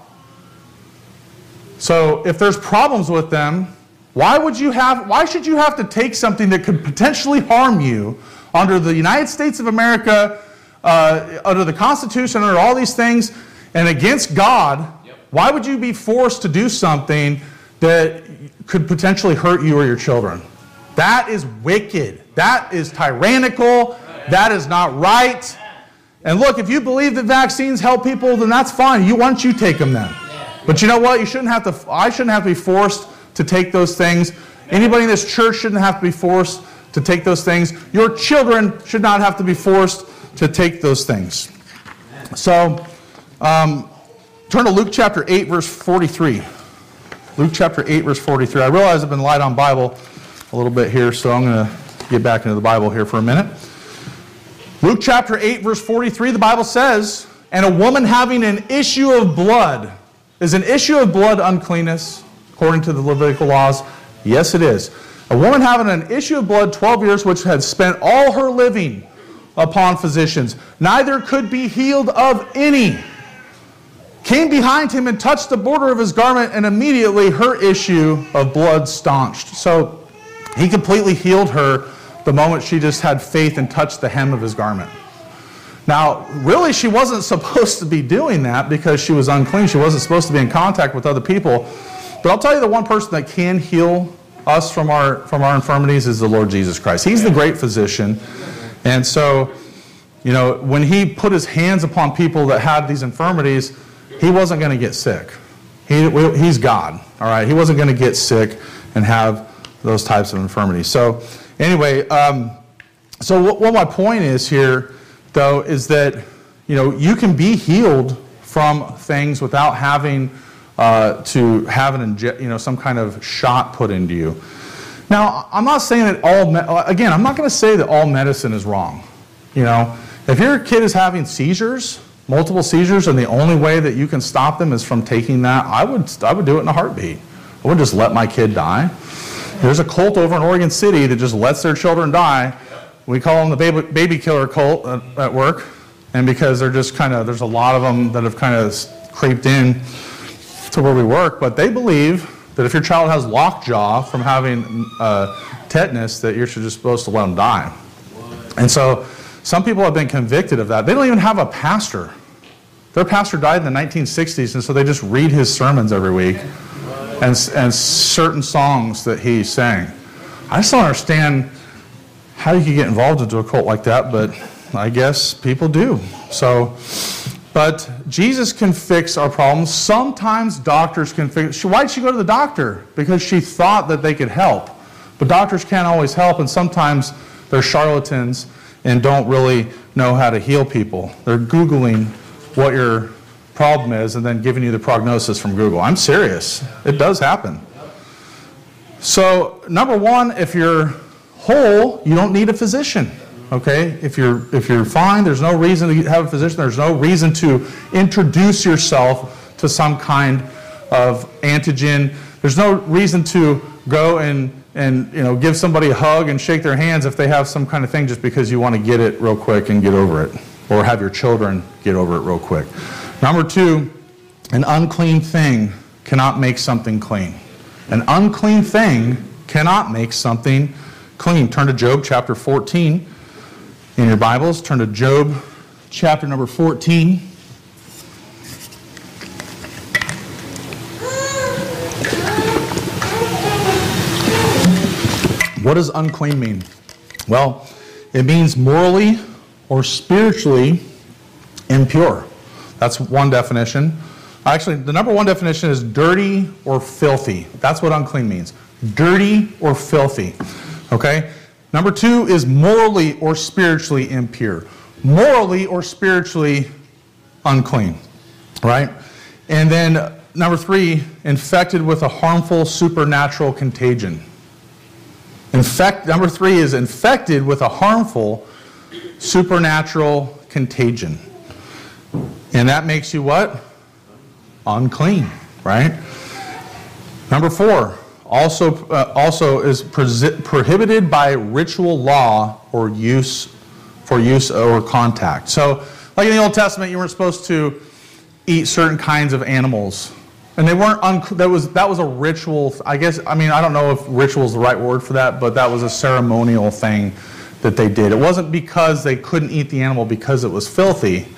So if there's problems with them, why would you have, why should you have to take something that could potentially harm you under the United States of America, uh, under the Constitution, under all these things, and against God? Yep. Why would you be forced to do something that could potentially hurt you or your children? That is wicked. That is tyrannical. That is not right. And look, if you believe that vaccines help people, then that's fine. You why don't you take them then? But you know what? You shouldn't have to. I shouldn't have to be forced to take those things. Anybody in this church shouldn't have to be forced to take those things. Your children should not have to be forced to take those things. So, um, turn to Luke chapter eight, verse forty-three. Luke chapter eight, verse forty-three. I realize I've been light on Bible a little bit here, so I'm going to get back into the Bible here for a minute. Luke chapter eight, verse forty-three, the Bible says, and a woman having an issue of blood. Is an issue of blood uncleanness, according to the Levitical laws? Yes, it is. A woman having an issue of blood twelve years, which had spent all her living upon physicians, neither could be healed of any, came behind him and touched the border of his garment, and immediately her issue of blood staunched. So he completely healed her the moment she just had faith and touched the hem of his garment. Now, really, she wasn't supposed to be doing that because she was unclean. She wasn't supposed to be in contact with other people. But I'll tell you, the one person that can heal us from our from our infirmities is the Lord Jesus Christ. He's the great physician. And so, you know, when he put his hands upon people that had these infirmities, he wasn't going to get sick. He, he's God, all right? He wasn't going to get sick and have those types of infirmities. So, anyway, um, so what, what my point is here, though, is that, you know, you can be healed from things without having uh, to have an inje- you know, some kind of shot put into you. Now, I'm not saying that all, me- again, I'm not going to say that all medicine is wrong. You know, if your kid is having seizures, multiple seizures, and the only way that you can stop them is from taking that, I would I would do it in a heartbeat. I would just let my kid die. There's a cult over in Oregon City that just lets their children die. We call them the baby, baby killer cult at, at work, and because they're just kind of, there's a lot of them that have kind of creeped in to where we work, but they believe that if your child has lockjaw from having uh, tetanus, that you're just supposed to let them die. And so some people have been convicted of that. They don't even have a pastor. Their pastor died in the nineteen sixties, and so they just read his sermons every week and, and certain songs that he sang. I just don't understand how you could get involved into a cult like that, but I guess people do. So, but Jesus can fix our problems. Sometimes doctors can fix. Why did she go to the doctor? Because she thought that they could help. But doctors can't always help, and sometimes they're charlatans and don't really know how to heal people. They're Googling what your problem is and then giving you the prognosis from Google. I'm serious. It does happen. So, number one, if you're whole, you don't need a physician. Okay? If you're if you're fine, there's no reason to have a physician. There's no reason to introduce yourself to some kind of antigen. There's no reason to go and and you know give somebody a hug and shake their hands if they have some kind of thing just because you want to get it real quick and get over it, or have your children get over it real quick. Number two, an unclean thing cannot make something clean. An unclean thing cannot make something clean. Turn to Job chapter fourteen in your Bibles. Turn to Job chapter number fourteen. What does unclean mean? Well, it means morally or spiritually impure. That's one definition. Actually, the number one definition is dirty or filthy. That's what unclean means. Dirty or filthy. Okay? Number two is morally or spiritually impure. Morally or spiritually unclean. Right? And then number three, infected with a harmful supernatural contagion. Infect, number three is infected with a harmful supernatural contagion. And that makes you what? Unclean, right? Number four, also, uh, also is prohibited by ritual law or use for use or contact. So, like in the Old Testament, you weren't supposed to eat certain kinds of animals. And they weren't, un- that was that was a ritual, I guess, I mean, I don't know if ritual is the right word for that, but that was a ceremonial thing that they did. It wasn't because they couldn't eat the animal because it was filthy.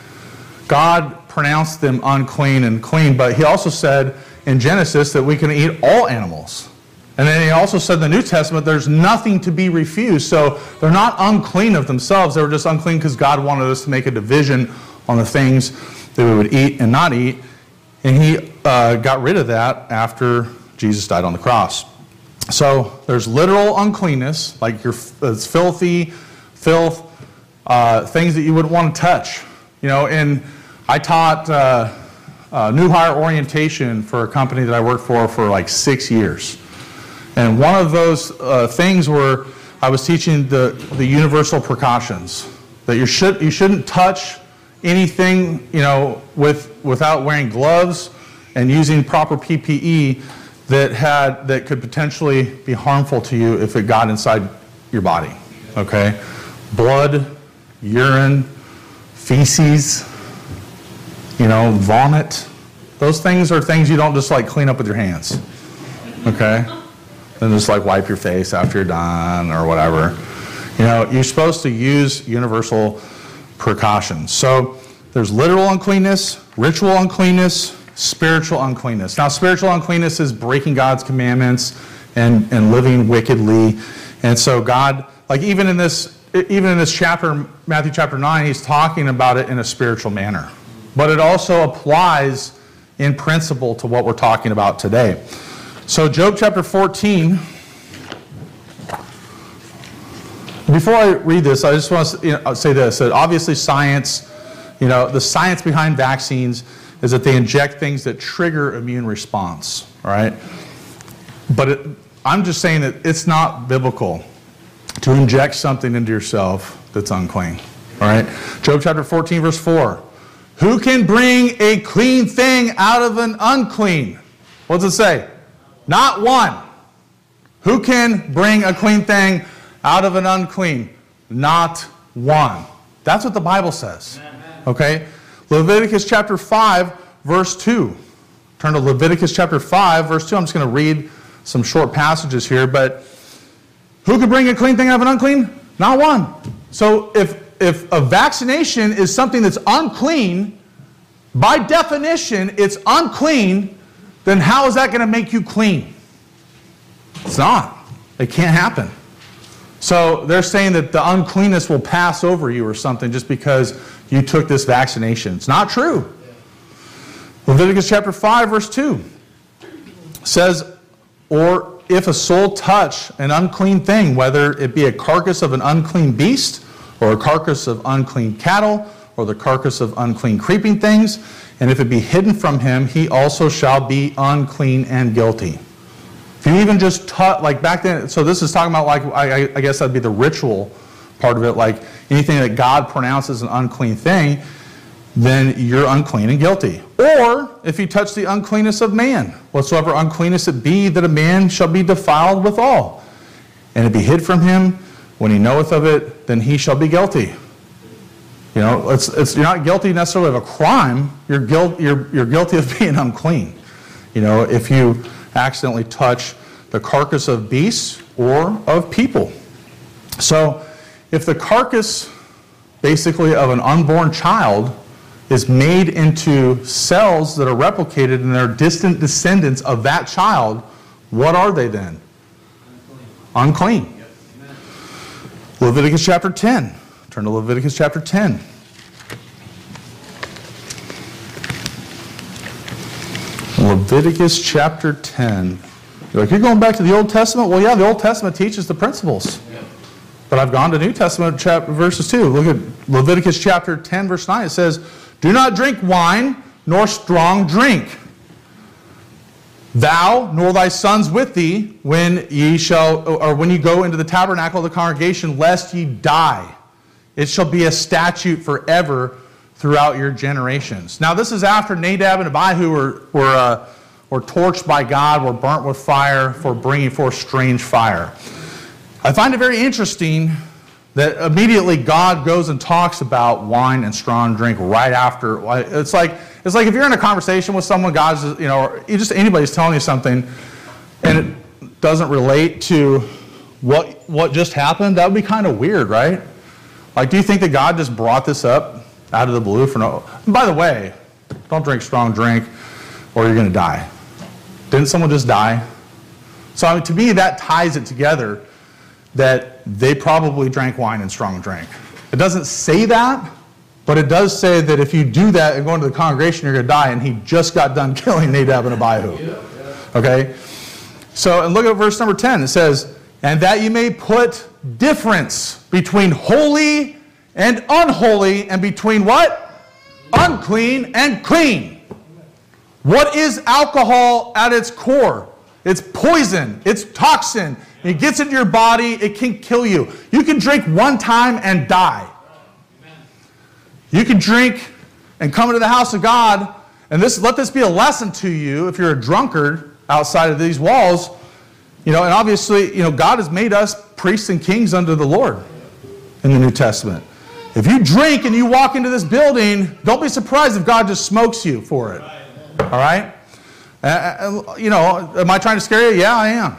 God pronounced them unclean and clean, but he also said in Genesis that we can eat all animals. And then he also said in the New Testament there's nothing to be refused. So they're not unclean of themselves. They were just unclean because God wanted us to make a division on the things that we would eat and not eat. And he uh, got rid of that after Jesus died on the cross. So there's literal uncleanness, like your it's filthy, filth, uh, things that you wouldn't want to touch. You know, and I taught uh, uh, new hire orientation for a company that I worked for for like six years. And one of those uh, things were I was teaching the, the universal precautions, that you should you shouldn't touch anything, you know, with without wearing gloves and using proper P P E that had that could potentially be harmful to you if it got inside your body. Okay, blood, urine, feces, you know, vomit. Those things are things you don't just like clean up with your hands. Okay, then just like wipe your face after you're done or whatever. You know, you're supposed to use universal precautions. So there's literal uncleanness, ritual uncleanness, spiritual uncleanness. Now, spiritual uncleanness is breaking God's commandments and, and living wickedly. And so God, like even in this, even in this chapter, Matthew chapter nine, he's talking about it in a spiritual manner. But it also applies in principle to what we're talking about today. So Job chapter fourteen. Before I read this, I just want to you know, say this, that obviously science, you know, the science behind vaccines is that they inject things that trigger immune response, all right? But it, I'm just saying that it's not biblical to inject something into yourself that's unclean, all right? Job chapter fourteen, verse four. Who can bring a clean thing out of an unclean? What does it say? Not one. Who can bring a clean thing out of an unclean? Not one. That's what the Bible says. Okay? Leviticus chapter five, verse two. Turn to Leviticus chapter five, verse two. I'm just going to read some short passages here, but who can bring a clean thing out of an unclean? Not one. So if, if a vaccination is something that's unclean, by definition, it's unclean, then how is that going to make you clean? It's not. It can't happen. So they're saying that the uncleanness will pass over you or something just because you took this vaccination. It's not true. Leviticus chapter five, verse two says, or if a soul touch an unclean thing, whether it be a carcass of an unclean beast, or a carcass of unclean cattle, or the carcass of unclean creeping things, and if it be hidden from him, he also shall be unclean and guilty. If you even just touch, like back then, so this is talking about, like, I, I guess that'd be the ritual part of it, like anything that God pronounces an unclean thing, then you're unclean and guilty. Or if you touch the uncleanness of man, whatsoever uncleanness it be, that a man shall be defiled withal, and it be hid from him, when he knoweth of it, then he shall be guilty. You know, it's, it's, you're not guilty necessarily of a crime. You're, guilt, you're, you're guilty of being unclean. You know, if you accidentally touch the carcass of beasts or of people. So, if the carcass, basically, of an unborn child is made into cells that are replicated and they're distant descendants of that child, what are they then? Unclean. Unclean. Leviticus chapter ten. Turn to Leviticus chapter ten. Leviticus chapter ten. You're like, you're going back to the Old Testament? Well, yeah, the Old Testament teaches the principles. Yeah. But I've gone to New Testament chapter, verses too. Look at Leviticus chapter ten, verse nine. It says, do not drink wine, nor strong drink. Thou, nor thy sons with thee, when ye shall, or when you go into the tabernacle of the congregation, lest ye die. It shall be a statute forever throughout your generations. Now, this is after Nadab and Abihu were, were, uh, were torched by God, were burnt with fire for bringing forth strange fire. I find it very interesting that immediately God goes and talks about wine and strong drink right after. It's like, it's like if you're in a conversation with someone, God's, you know, or just anybody's telling you something, and it doesn't relate to what what just happened, that would be kind of weird, right? Like, do you think that God just brought this up out of the blue for no... And by the way, don't drink strong drink or you're going to die. Didn't someone just die? So I mean, to me, that ties it together that they probably drank wine and strong drink. It doesn't say that, but it does say that if you do that and go into the congregation, you're going to die, and he just got done killing Nadab and Abihu. Okay? So, and look at verse number ten. It says, and that you may put difference between holy and unholy, and between what? Unclean and clean. What is alcohol at its core? It's poison. It's toxin. It gets into your body. It can kill you. You can drink one time and die. You can drink and come into the house of God, and this let this be a lesson to you if you're a drunkard outside of these walls. You know, and obviously, you know, God has made us priests and kings unto the Lord in the New Testament. If you drink and you walk into this building, don't be surprised if God just smokes you for it. All right? Uh, you know, am I trying to scare you? Yeah, I am.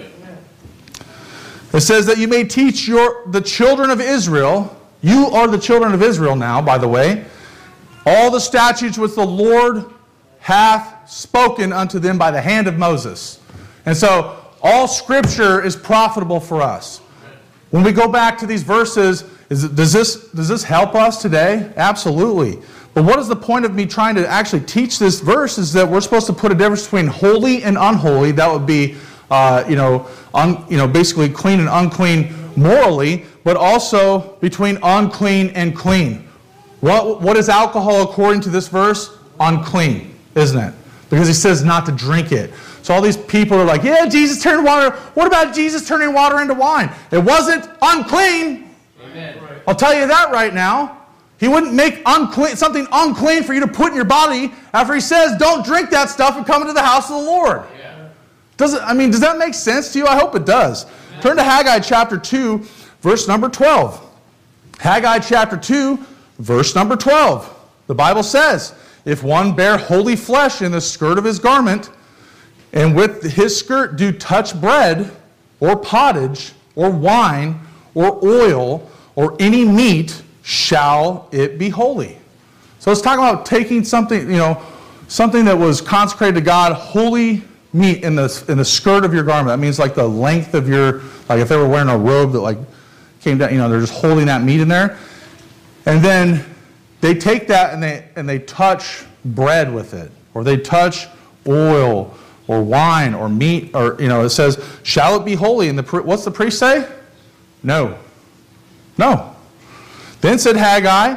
It says that you may teach your the children of Israel. You are the children of Israel now, by the way. All the statutes which the Lord hath spoken unto them by the hand of Moses. And so, all Scripture is profitable for us. When we go back to these verses, is it, does this, does this help us today? Absolutely. But what is the point of me trying to actually teach this verse is that we're supposed to put a difference between holy and unholy. That would be, uh, you know, un, you know, basically clean and unclean morally, but also between unclean and clean. What, what is alcohol according to this verse? Unclean, isn't it? Because he says not to drink it. So all these people are like, yeah, Jesus turned water. What about Jesus turning water into wine? It wasn't unclean. Amen. I'll tell you that right now. He wouldn't make unclean something unclean for you to put in your body after he says, don't drink that stuff and come into the house of the Lord. Yeah. Does it, I mean, does that make sense to you? I hope it does. Amen. Turn to Haggai chapter two, verse number twelve. Haggai chapter two, verse number twelve. The Bible says, if one bear holy flesh in the skirt of his garment, and with his skirt do touch bread, or pottage, or wine, or oil, or any meat, shall it be holy. So it's talking about taking something, you know, something that was consecrated to God, holy meat in the in the skirt of your garment. That means like the length of your, like if they were wearing a robe that like came down, you know, they're just holding that meat in there. And then they take that and they and they touch bread with it, or they touch oil, or wine, or meat, or, you know, it says, shall it be holy? And the what's the priest say? No. No. Then said Haggai,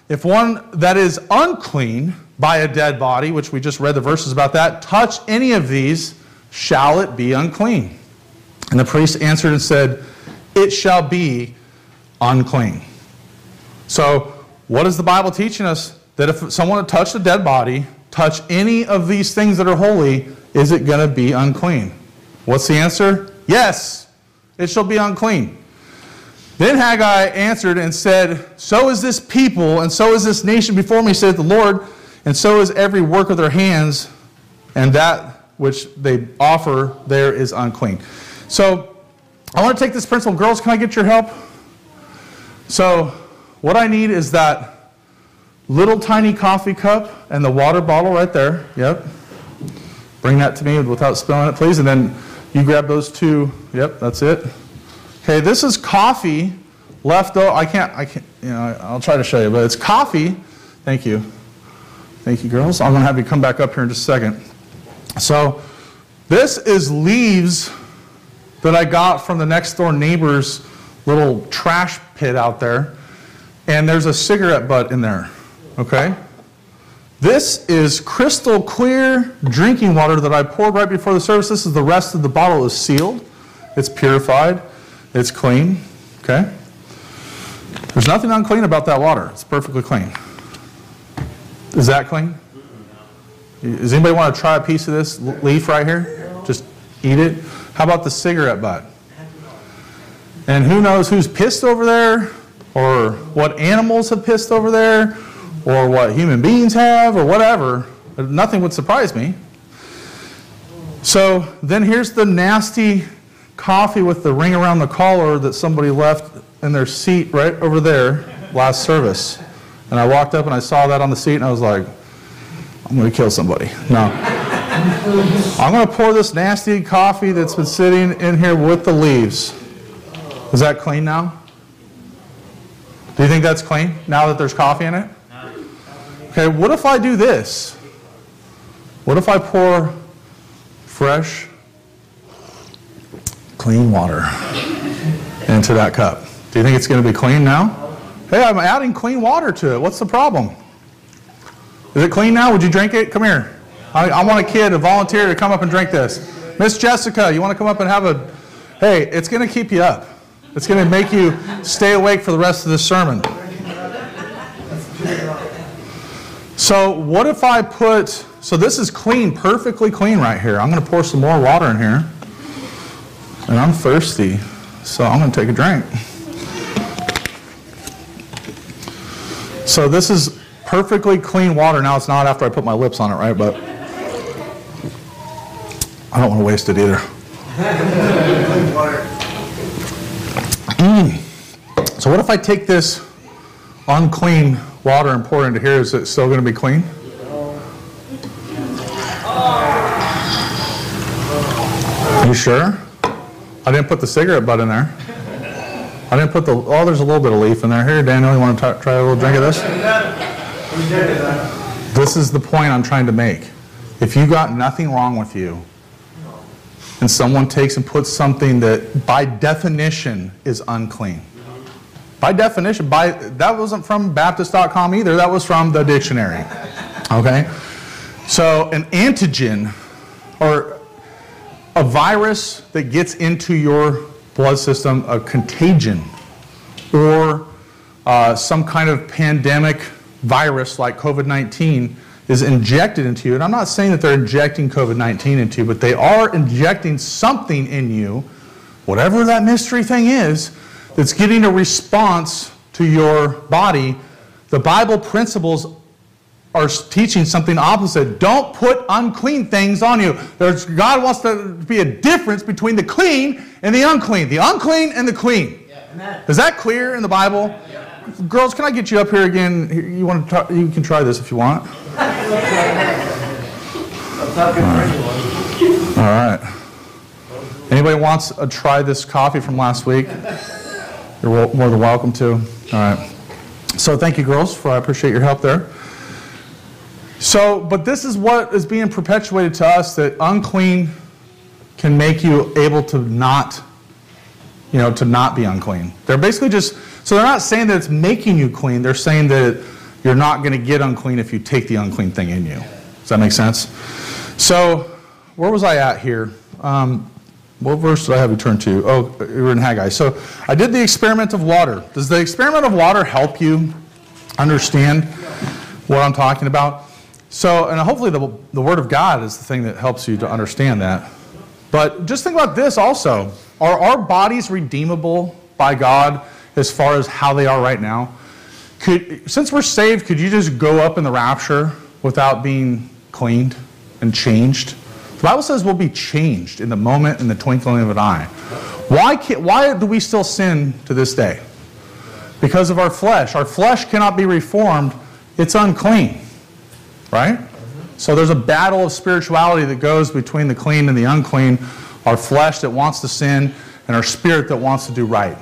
if one that is unclean by a dead body, which we just read the verses about that, touch any of these, shall it be unclean? And the priest answered and said, it shall be unclean. So, what is the Bible teaching us? That if someone touched a dead body, touch any of these things that are holy, is it going to be unclean? What's the answer? Yes, it shall be unclean. Then Haggai answered and said, so is this people, and so is this nation before me, saith the Lord, and so is every work of their hands, and that which they offer there is unclean. So, I want to take this principle. Girls, can I get your help? So, what I need is that little tiny coffee cup and the water bottle right there. Yep. Bring that to me without spilling it, please. And then you grab those two. Yep, that's it. Okay, this is coffee left over. I can't, I can't, you know, I'll try to show you, but it's coffee. Thank you. Thank you, girls. I'm going to have you come back up here in just a second. So, this is leaves that I got from the next door neighbor's little trash pit out there. And there's a cigarette butt in there. Okay? This is crystal clear drinking water that I poured right before the service. This is the rest of the bottle is sealed. It's purified. It's clean. Okay? There's nothing unclean about that water. It's perfectly clean. Is that clean? Does anybody want to try a piece of this leaf right here? Just eat it. How about the cigarette butt? And who knows who's pissed over there, or what animals have pissed over there, or what human beings have, or whatever. Nothing would surprise me. So then here's the nasty coffee with the ring around the collar that somebody left in their seat right over there last service. And I walked up and I saw that on the seat and I was like, I'm going to kill somebody. No. I'm going to pour this nasty coffee that's been sitting in here with the leaves. Is that clean now? Do you think that's clean now that there's coffee in it? Okay, what if I do this? What if I pour fresh, clean water into that cup? Do you think it's going to be clean now? Hey, I'm adding clean water to it. What's the problem? Is it clean now? Would you drink it? Come here. I, I want a kid, a volunteer to come up and drink this. Miss Jessica, you want to come up and have a... Hey, it's going to keep you up. It's going to make you stay awake for the rest of this sermon. So what if I put... So this is clean, perfectly clean right here. I'm going to pour some more water in here. And I'm thirsty, so I'm going to take a drink. So this is perfectly clean water. Now it's not after I put my lips on it, right? But I don't want to waste it either. Mm. So what if I take this unclean water and pour it into here? Is it still going to be clean? You sure? I didn't put the cigarette butt in there. I didn't put the, oh, there's a little bit of leaf in there. Here, Daniel, you want to try a little drink of this? This is the point I'm trying to make. If you got nothing wrong with you, and someone takes and puts something that by definition is unclean. By definition, by that wasn't from Baptist dot com either, that was from the dictionary. Okay? So an antigen, or a virus that gets into your blood system, a contagion, or uh, some kind of pandemic virus like COVID nineteen is injected into you. And I'm not saying that they're injecting COVID nineteen into you, but they are injecting something in you, whatever that mystery thing is, that's getting a response to your body. The Bible principles are teaching something opposite. Don't put unclean things on you. There's, God wants there to be a difference between the clean and the unclean. The unclean and the clean. Yeah. Is that clear in the Bible? Yeah. Girls, can I get you up here again? You want to? Try, you can try this if you want. All right. All right. Anybody wants to try this coffee from last week? You're more than welcome to. All right. So thank you, girls, for I appreciate your help there. So, but this is what is being perpetuated to us, that unclean can make you able to not, you know, to not be unclean. They're basically just, so they're not saying that it's making you clean. They're saying that you're not going to get unclean if you take the unclean thing in you. Does that make sense? So, where was I at here? Um, what verse did I have you turn to? Oh, we were in Haggai. So, I did the experiment of water. Does the experiment of water help you understand what I'm talking about? So, and hopefully the, the Word of God is the thing that helps you to understand that. But just think about this also. Are our bodies redeemable by God as far as how they are right now? Could, since we're saved, could you just go up in the rapture without being cleaned and changed? The Bible says we'll be changed in the moment, in the twinkling of an eye. Why can't, why do we still sin to this day? Because of our flesh. Our flesh cannot be reformed. It's unclean. Right? So there's a battle of spirituality that goes between the clean and the unclean, our flesh that wants to sin, and our spirit that wants to do right.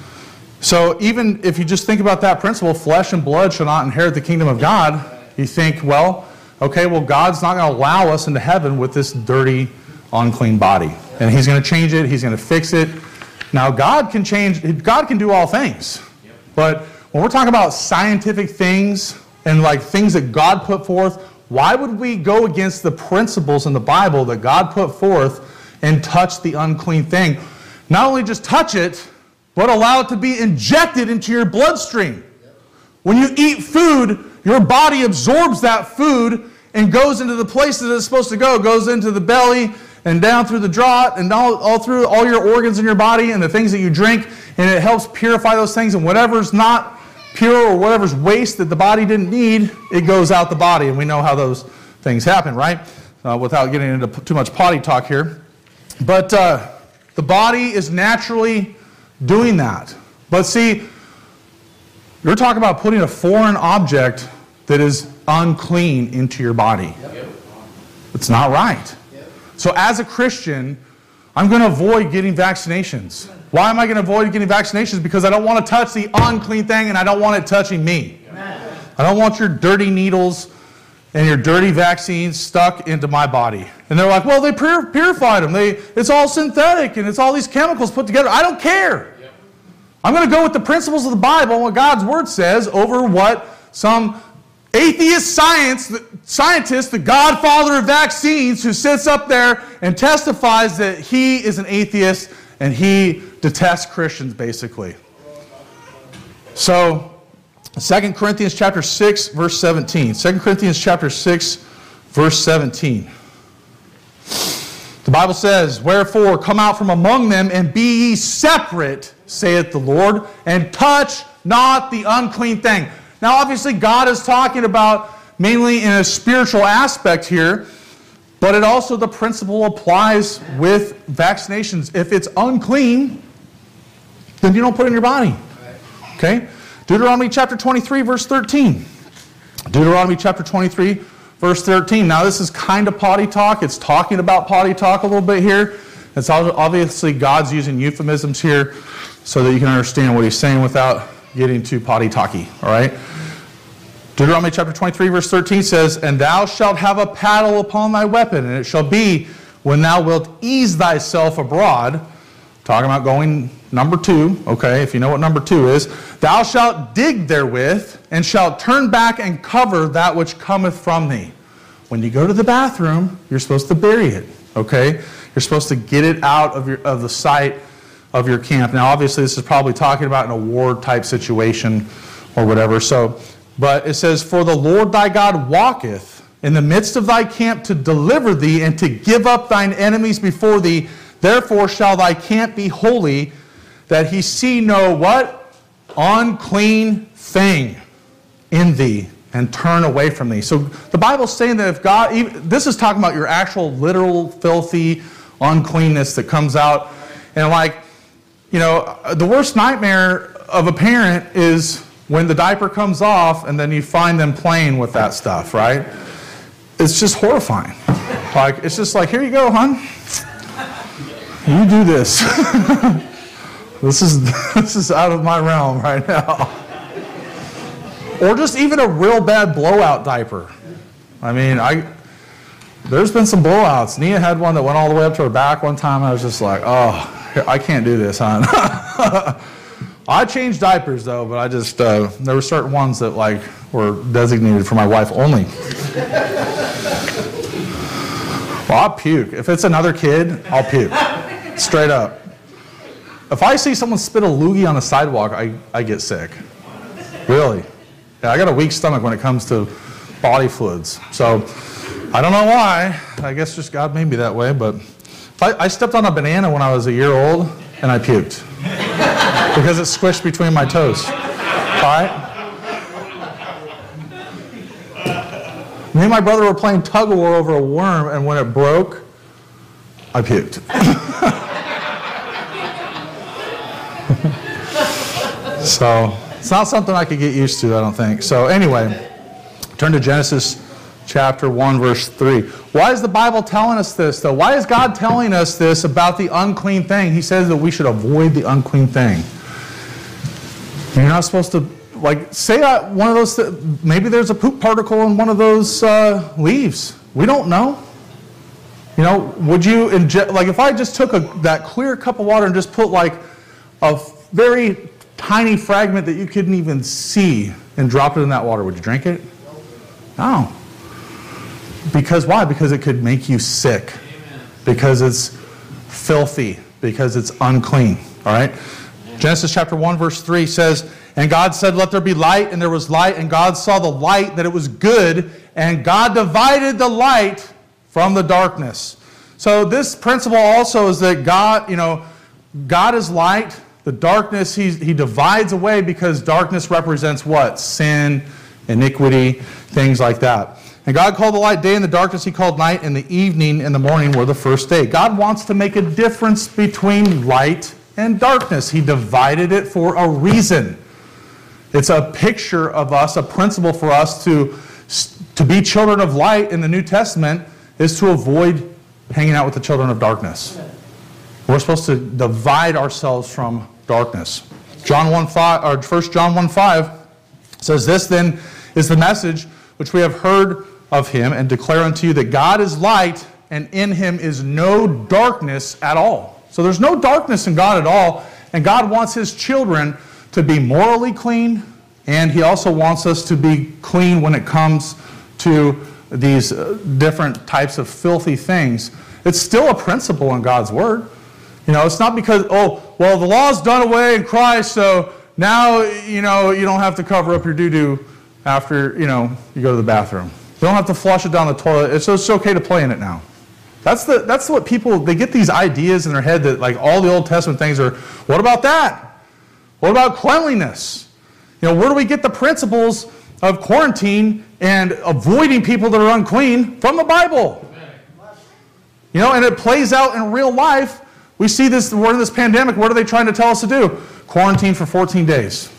So even if you just think about that principle, flesh and blood shall not inherit the kingdom of God, you think, well, okay, well, God's not going to allow us into heaven with this dirty, unclean body. And He's going to change it. He's going to fix it. Now, God can change, God can do all things. But when we're talking about scientific things and like things that God put forth, why would we go against the principles in the Bible that God put forth and touch the unclean thing? Not only just touch it, but allow it to be injected into your bloodstream. When you eat food, your body absorbs that food and goes into the places it's supposed to go. It goes into the belly and down through the draught and all, all through all your organs in your body and the things that you drink, and it helps purify those things, and whatever's not pure or whatever's waste that the body didn't need, it goes out the body, and we know how those things happen, right? Uh, without getting into too much potty talk here. But uh, the body is naturally doing that. But see, you're talking about putting a foreign object that is unclean into your body. Yep. It's not right. Yep. So as a Christian, I'm going to avoid getting vaccinations. Why am I going to avoid getting vaccinations? Because I don't want to touch the unclean thing, and I don't want it touching me. Amen. I don't want your dirty needles and your dirty vaccines stuck into my body. And they're like, well, they pur- purified them. They, it's all synthetic, and it's all these chemicals put together. I don't care. Yep. I'm going to go with the principles of the Bible and what God's Word says over what some atheist science, scientist, the godfather of vaccines, who sits up there and testifies that he is an atheist and he detests Christians, basically. So, Second Corinthians chapter six, verse seventeen. Second Corinthians chapter six, verse seventeen. The Bible says, wherefore come out from among them and be ye separate, saith the Lord, and touch not the unclean thing. Now, obviously, God is talking about mainly in a spiritual aspect here, but it also, the principle applies with vaccinations. If it's unclean, then you don't put it in your body. Okay? Deuteronomy chapter twenty-three, verse thirteen. Deuteronomy chapter twenty-three, verse thirteen. Now, this is kind of potty talk. It's talking about potty talk a little bit here. It's obviously God's using euphemisms here so that you can understand what He's saying without getting too potty talky. All right? Deuteronomy chapter twenty-three, verse thirteen says, and thou shalt have a paddle upon thy weapon, and it shall be when thou wilt ease thyself abroad. Talking about going number two, okay, if you know what number two is. Thou shalt dig therewith, and shalt turn back and cover that which cometh from thee. When you go to the bathroom, you're supposed to bury it, okay? You're supposed to get it out of your of the sight of your camp. Now, obviously, this is probably talking about in a war-type situation or whatever. So, but it says, for the Lord thy God walketh in the midst of thy camp to deliver thee and to give up thine enemies before thee. Therefore shall thy camp be holy, that he see no what? Unclean thing in thee, and turn away from thee. So the Bible's saying that if God, even, this is talking about your actual literal filthy uncleanness that comes out. And like, you know, the worst nightmare of a parent is when the diaper comes off and then you find them playing with that stuff, right? It's just horrifying. Like, it's just like, here you go, hon. You do this. This is this is out of my realm right now. Or just even a real bad blowout diaper. I mean, I there's been some blowouts. Nia had one that went all the way up to her back one time. I was just like, oh, I can't do this, hon. I changed diapers though, but I just uh, there were certain ones that like or designated for my wife only. Well, I'll puke. If it's another kid, I'll puke. Straight up. If I see someone spit a loogie on the sidewalk, I, I get sick. Really. Yeah, I got a weak stomach when it comes to body fluids. So, I don't know why. I guess just God made me that way, but I, I stepped on a banana when I was a year old, and I puked. Because it squished between my toes. All right? Me and my brother were playing tug of war over a worm, and when it broke, I puked. So, it's not something I could get used to, I don't think. So, anyway, turn to Genesis chapter one, verse three. Why is the Bible telling us this, though? Why is God telling us this about the unclean thing? He says that we should avoid the unclean thing. You're not supposed to, like, say uh, one of those, th- maybe there's a poop particle in one of those uh, leaves. We don't know. You know, would you inject, like, if I just took a, that clear cup of water and just put, like, a very tiny fragment that you couldn't even see and dropped it in that water, would you drink it? No. Because why? Because it could make you sick. Amen. Because it's filthy. Because it's unclean. All right? Amen. Genesis chapter one, verse three says, "And God said, let there be light, and there was light, and God saw the light, that it was good, and God divided the light from the darkness." So this principle also is that God, you know, God is light. The darkness, he, he divides away, because darkness represents what? Sin, iniquity, things like that. And God called the light day, and the darkness he called night, and the evening and the morning were the first day. God wants to make a difference between light and darkness. He divided it for a reason. It's a picture of us, a principle for us to, to be children of light in the New Testament is to avoid hanging out with the children of darkness. We're supposed to divide ourselves from darkness. John one five, or First John one five says, "This then is the message which we have heard of him, and declare unto you, that God is light, and in him is no darkness at all." So there's no darkness in God at all, and God wants his children to be morally clean, and he also wants us to be clean when it comes to these different types of filthy things. It's still a principle in God's word. You know, it's not because, oh, well, the law's done away in Christ, so now, you know, you don't have to cover up your doo-doo after, you know, you go to the bathroom. You don't have to flush it down the toilet. It's, it's okay to play in it now. That's the that's what people, they get these ideas in their head that, like, all the Old Testament things are, what about that? What about cleanliness? You know, where do we get the principles of quarantine and avoiding people that are unclean? From the Bible. You know, and it plays out in real life. We see this, we're in this pandemic, what are they trying to tell us to do? Quarantine for fourteen days.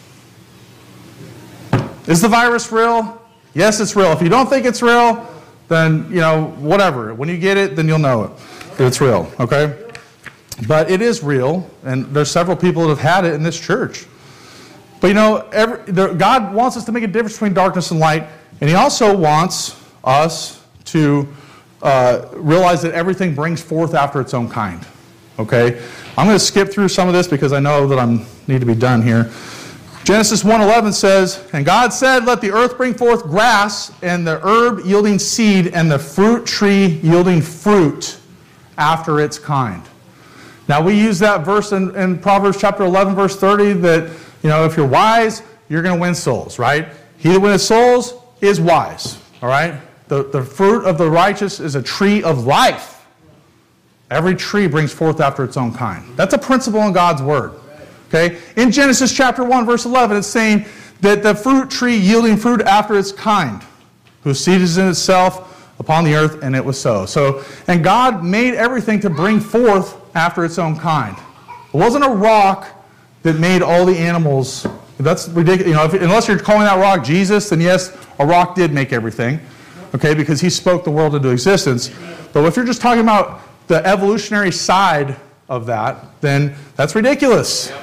Is the virus real? Yes, it's real. If you don't think it's real, then, you know, whatever. When you get it, then you'll know it. That it's real, okay? But it is real, and there's several people that have had it in this church. But, you know, every, there, God wants us to make a difference between darkness and light, and he also wants us to uh, realize that everything brings forth after its own kind. Okay, I'm going to skip through some of this because I know that I need to be done here. Genesis one eleven says, "And God said, let the earth bring forth grass, and the herb yielding seed, and the fruit tree yielding fruit after its kind." Now we use that verse in, in Proverbs chapter eleven, verse thirty, that, you know, if you're wise, you're going to win souls, right? He that winneth souls is wise, all right? The, the fruit of the righteous is a tree of life. Every tree brings forth after its own kind. That's a principle in God's word. Okay? In Genesis chapter one, verse eleven, it's saying that the fruit tree yielding fruit after its kind, whose seed is in itself upon the earth, and it was so. So, and God made everything to bring forth after its own kind. It wasn't a rock that made all the animals. That's ridiculous. You know, if, unless you're calling that rock Jesus, then yes, a rock did make everything. Okay, because he spoke the world into existence. But if you're just talking about the evolutionary side of that, then that's ridiculous. Yep.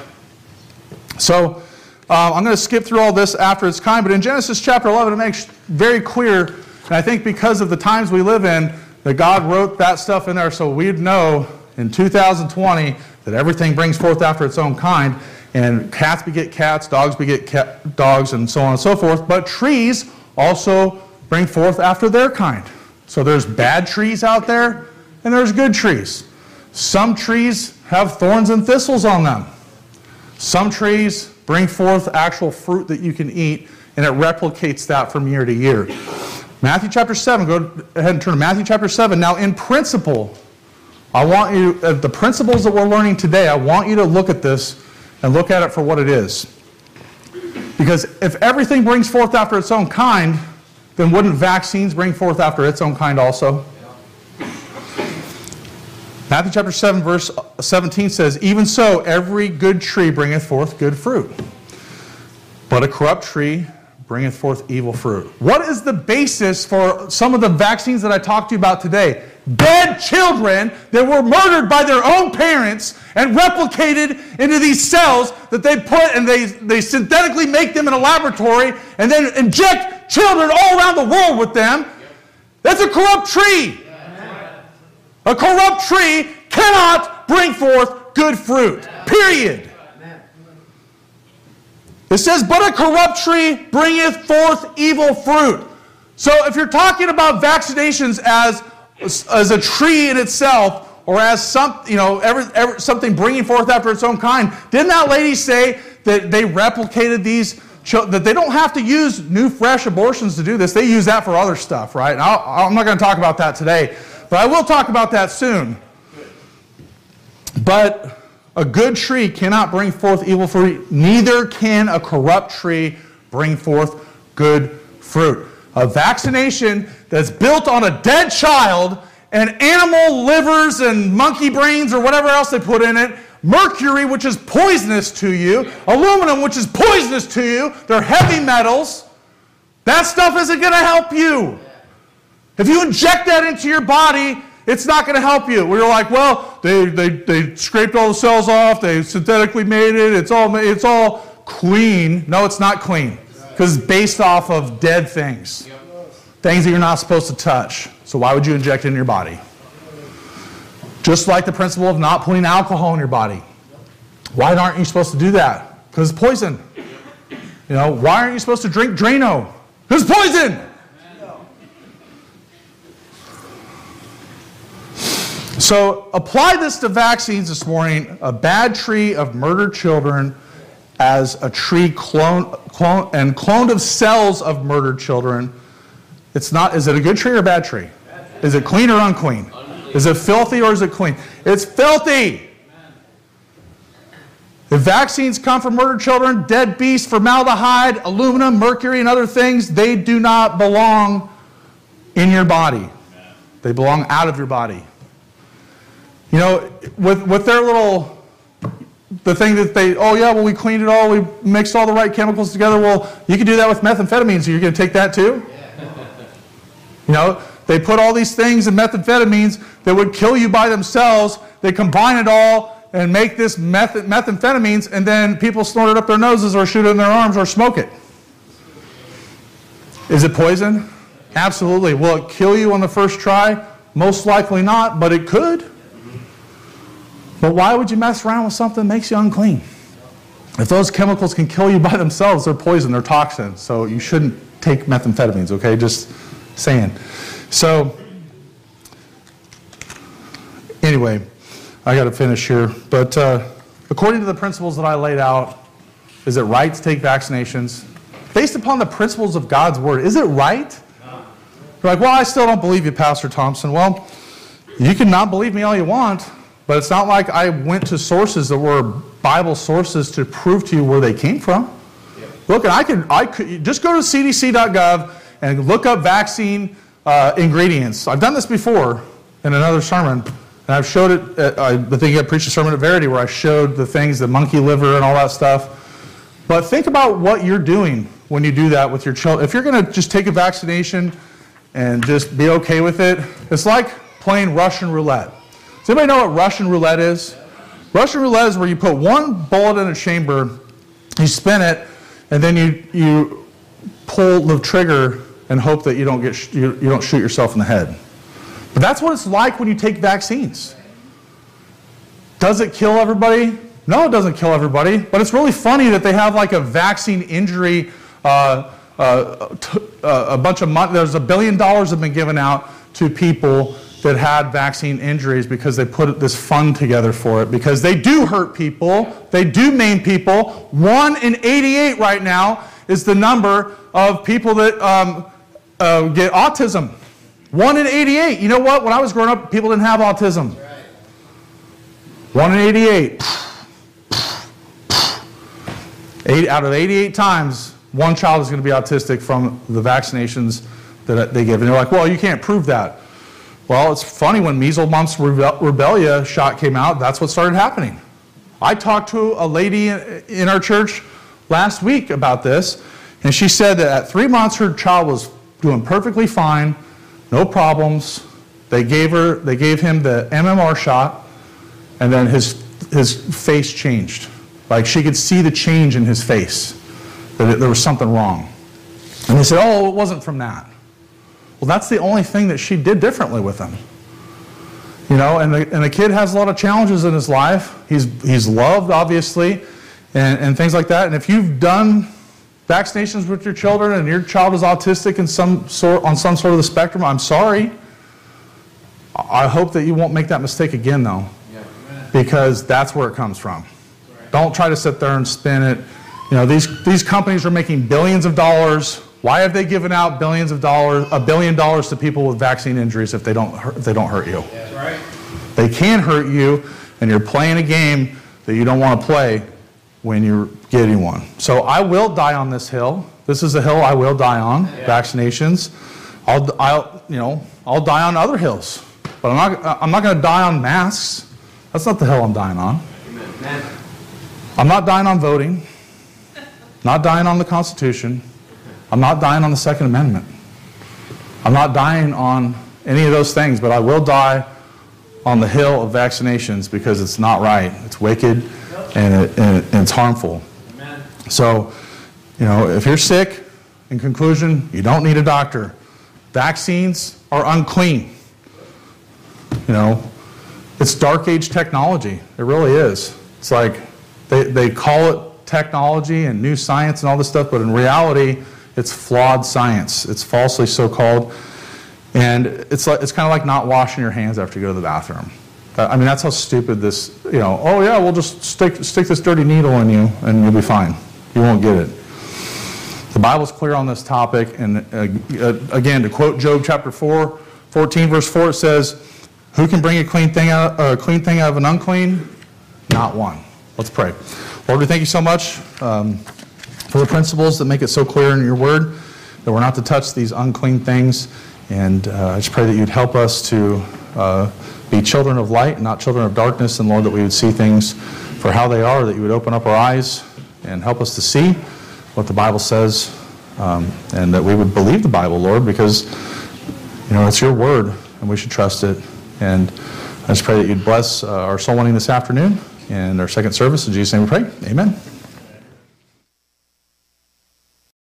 So uh, I'm going to skip through all this after its kind, but in Genesis chapter eleven, it makes very clear, and I think because of the times we live in, that God wrote that stuff in there so we'd know in two thousand twenty that everything brings forth after its own kind. and cats beget cats, dogs beget cat, dogs, and so on and so forth. But trees also bring forth after their kind. So there's bad trees out there, and there's good trees. Some trees have thorns and thistles on them. Some trees bring forth actual fruit that you can eat, and it replicates that from year to year. Matthew chapter seven, go ahead and turn to Matthew chapter seven. Now, in principle, I want you, uh, the principles that we're learning today, I want you to look at this and look at it for what it is. Because if everything brings forth after its own kind, then wouldn't vaccines bring forth after its own kind also? Matthew chapter seven, verse seventeen says, "Even so, every good tree bringeth forth good fruit, but a corrupt tree bringeth forth evil fruit." What is the basis for some of the vaccines that I talked to you about today? Dead children that were murdered by their own parents and replicated into these cells that they put and they, they synthetically make them in a laboratory and then inject children all around the world with them. That's a corrupt tree. A corrupt tree cannot bring forth good fruit. Period. It says, "But a corrupt tree bringeth forth evil fruit." So if you're talking about vaccinations as, as a tree in itself, or as some, you know, every, every, something bringing forth after its own kind, didn't that lady say that they replicated these, that they don't have to use new fresh abortions to do this? They use that for other stuff, right? And I'll, I'm not going to talk about that today, but I will talk about that soon. But a good tree cannot bring forth evil fruit, neither can a corrupt tree bring forth good fruit. A vaccination that's built on a dead child and animal livers and monkey brains or whatever else they put in it, mercury, which is poisonous to you, aluminum, which is poisonous to you, they're heavy metals, that stuff isn't going to help you. If you inject that into your body, it's not going to help you. We're like, well, they, they, they scraped all the cells off, they synthetically made it, it's all, it's all clean. No, it's not clean, because it's based off of dead things. Things that you're not supposed to touch. So why would you inject it in your body? Just like the principle of not putting alcohol in your body. Why aren't you supposed to do that? Because it's poison. You know, why aren't you supposed to drink Drano? Because it's poison! So apply this to vaccines this morning. A bad tree of murdered children as a tree clone, clone and cloned of cells of murdered children. It's not. Is it a good tree or a bad tree? Is it clean or unclean? Is it filthy or is it clean? It's filthy. If vaccines come from murdered children, dead beasts, formaldehyde, aluminum, mercury, and other things, they do not belong in your body. They belong out of your body. You know, with, with their little, the thing that they, oh yeah, well we cleaned it all, we mixed all the right chemicals together. Well, you can do that with methamphetamines, so you're going to take that too? You know, they put all these things in methamphetamines that would kill you by themselves. They combine it all and make this meth methamphetamines, and then people snort it up their noses or shoot it in their arms or smoke it. Is it poison? Absolutely. Will it kill you on the first try? Most likely not, but it could. But why would you mess around with something that makes you unclean? If those chemicals can kill you by themselves, they're poison, they're toxins. So you shouldn't take methamphetamines, okay? Just saying. So, anyway, I got to finish here. But uh, according to the principles that I laid out, is it right to take vaccinations? Based upon the principles of God's Word, is it right? No. You're like, well, I still don't believe you, Pastor Thompson. Well, you can not believe me all you want, but it's not like I went to sources that were Bible sources to prove to you where they came from. Yep. Look, I could, I could just go to C D C dot gov and look up vaccine uh, ingredients. I've done this before in another sermon, and I've showed it. At, I think I preached a sermon at Verity where I showed the things, the monkey liver and all that stuff. But think about what you're doing when you do that with your children. If you're going to just take a vaccination and just be okay with it, it's like playing Russian roulette. Does anybody know what Russian roulette is? Russian roulette is where you put one bullet in a chamber, you spin it, and then you you pull the trigger and hope that you don't get sh you, you don't shoot yourself in the head. But that's what it's like when you take vaccines. Does it kill everybody? No, it doesn't kill everybody. But it's really funny that they have like a vaccine injury, uh, uh, t- uh, a bunch of money. There's a billion dollars have been given out to people that had vaccine injuries because they put this fund together for it. Because they do hurt people. They do maim people. One in eighty-eight right now is the number of people that um, uh, get autism. One in eighty-eight. You know what? When I was growing up, people didn't have autism. One in eighty-eight. Eight out of eighty-eight times, one child is going to be autistic from the vaccinations that they give. And they're like, well, you can't prove that. Well, it's funny, when measles, mumps, rubella shot came out, that's what started happening. I talked to a lady in our church last week about this, and she said that at three months her child was doing perfectly fine, no problems. They gave her, they gave him the M M R shot, and then his his face changed. Like, she could see the change in his face, that it, there was something wrong. And they said, oh, it wasn't from that. Well, that's the only thing that she did differently with him. You know, and the, and the kid has a lot of challenges in his life. He's, he's loved, obviously, and, and things like that. And if you've done vaccinations with your children and your child is autistic in some sort, on some sort of the spectrum, I'm sorry. I hope that you won't make that mistake again, though, yeah, because that's where it comes from. Right. Don't try to sit there and spin it. You know, these, these companies are making billions of dollars. Why have they given out billions of dollars, a billion dollars to people with vaccine injuries if they don't hurt, if they don't hurt you? That's right. They can hurt you, and you're playing a game that you don't want to play when you're getting one. So I will die on this hill. This is a hill I will die on. Yeah. Vaccinations. I'll, I'll, you know, I'll die on other hills, but I'm not. I'm not going to die on masks. That's not the hill I'm dying on. Amen. I'm not dying on voting. Not dying on the Constitution. I'm not dying on the Second Amendment. I'm not dying on any of those things, but I will die on the hill of vaccinations because it's not right. It's wicked, and, it, and, it, and it's harmful. Amen. So, you know, if you're sick, in conclusion, you don't need a doctor. Vaccines are unclean. You know, it's dark age technology. It really is. It's like they, they call it technology and new science and all this stuff, but in reality, it's flawed science. It's falsely so-called. And it's like, it's kind of like not washing your hands after you go to the bathroom. I mean, that's how stupid this, you know, oh yeah, we'll just stick, stick this dirty needle in you and you'll be fine. You won't get it. The Bible's clear on this topic. And uh, again, to quote Job chapter four, fourteen, verse four, it says, who can bring a clean thing out, a clean thing out of an unclean? Not one. Let's pray. Lord, we thank you so much um, for the principles that make it so clear in your word that we're not to touch these unclean things. And uh, I just pray that you'd help us to uh, be children of light and not children of darkness. And Lord, that we would see things for how they are, that you would open up our eyes and help us to see what the Bible says, um, and that we would believe the Bible, Lord, because, you know, it's your word and we should trust it. And I just pray that you'd bless uh, our soul winning this afternoon and our second service. In Jesus' name we pray. Amen.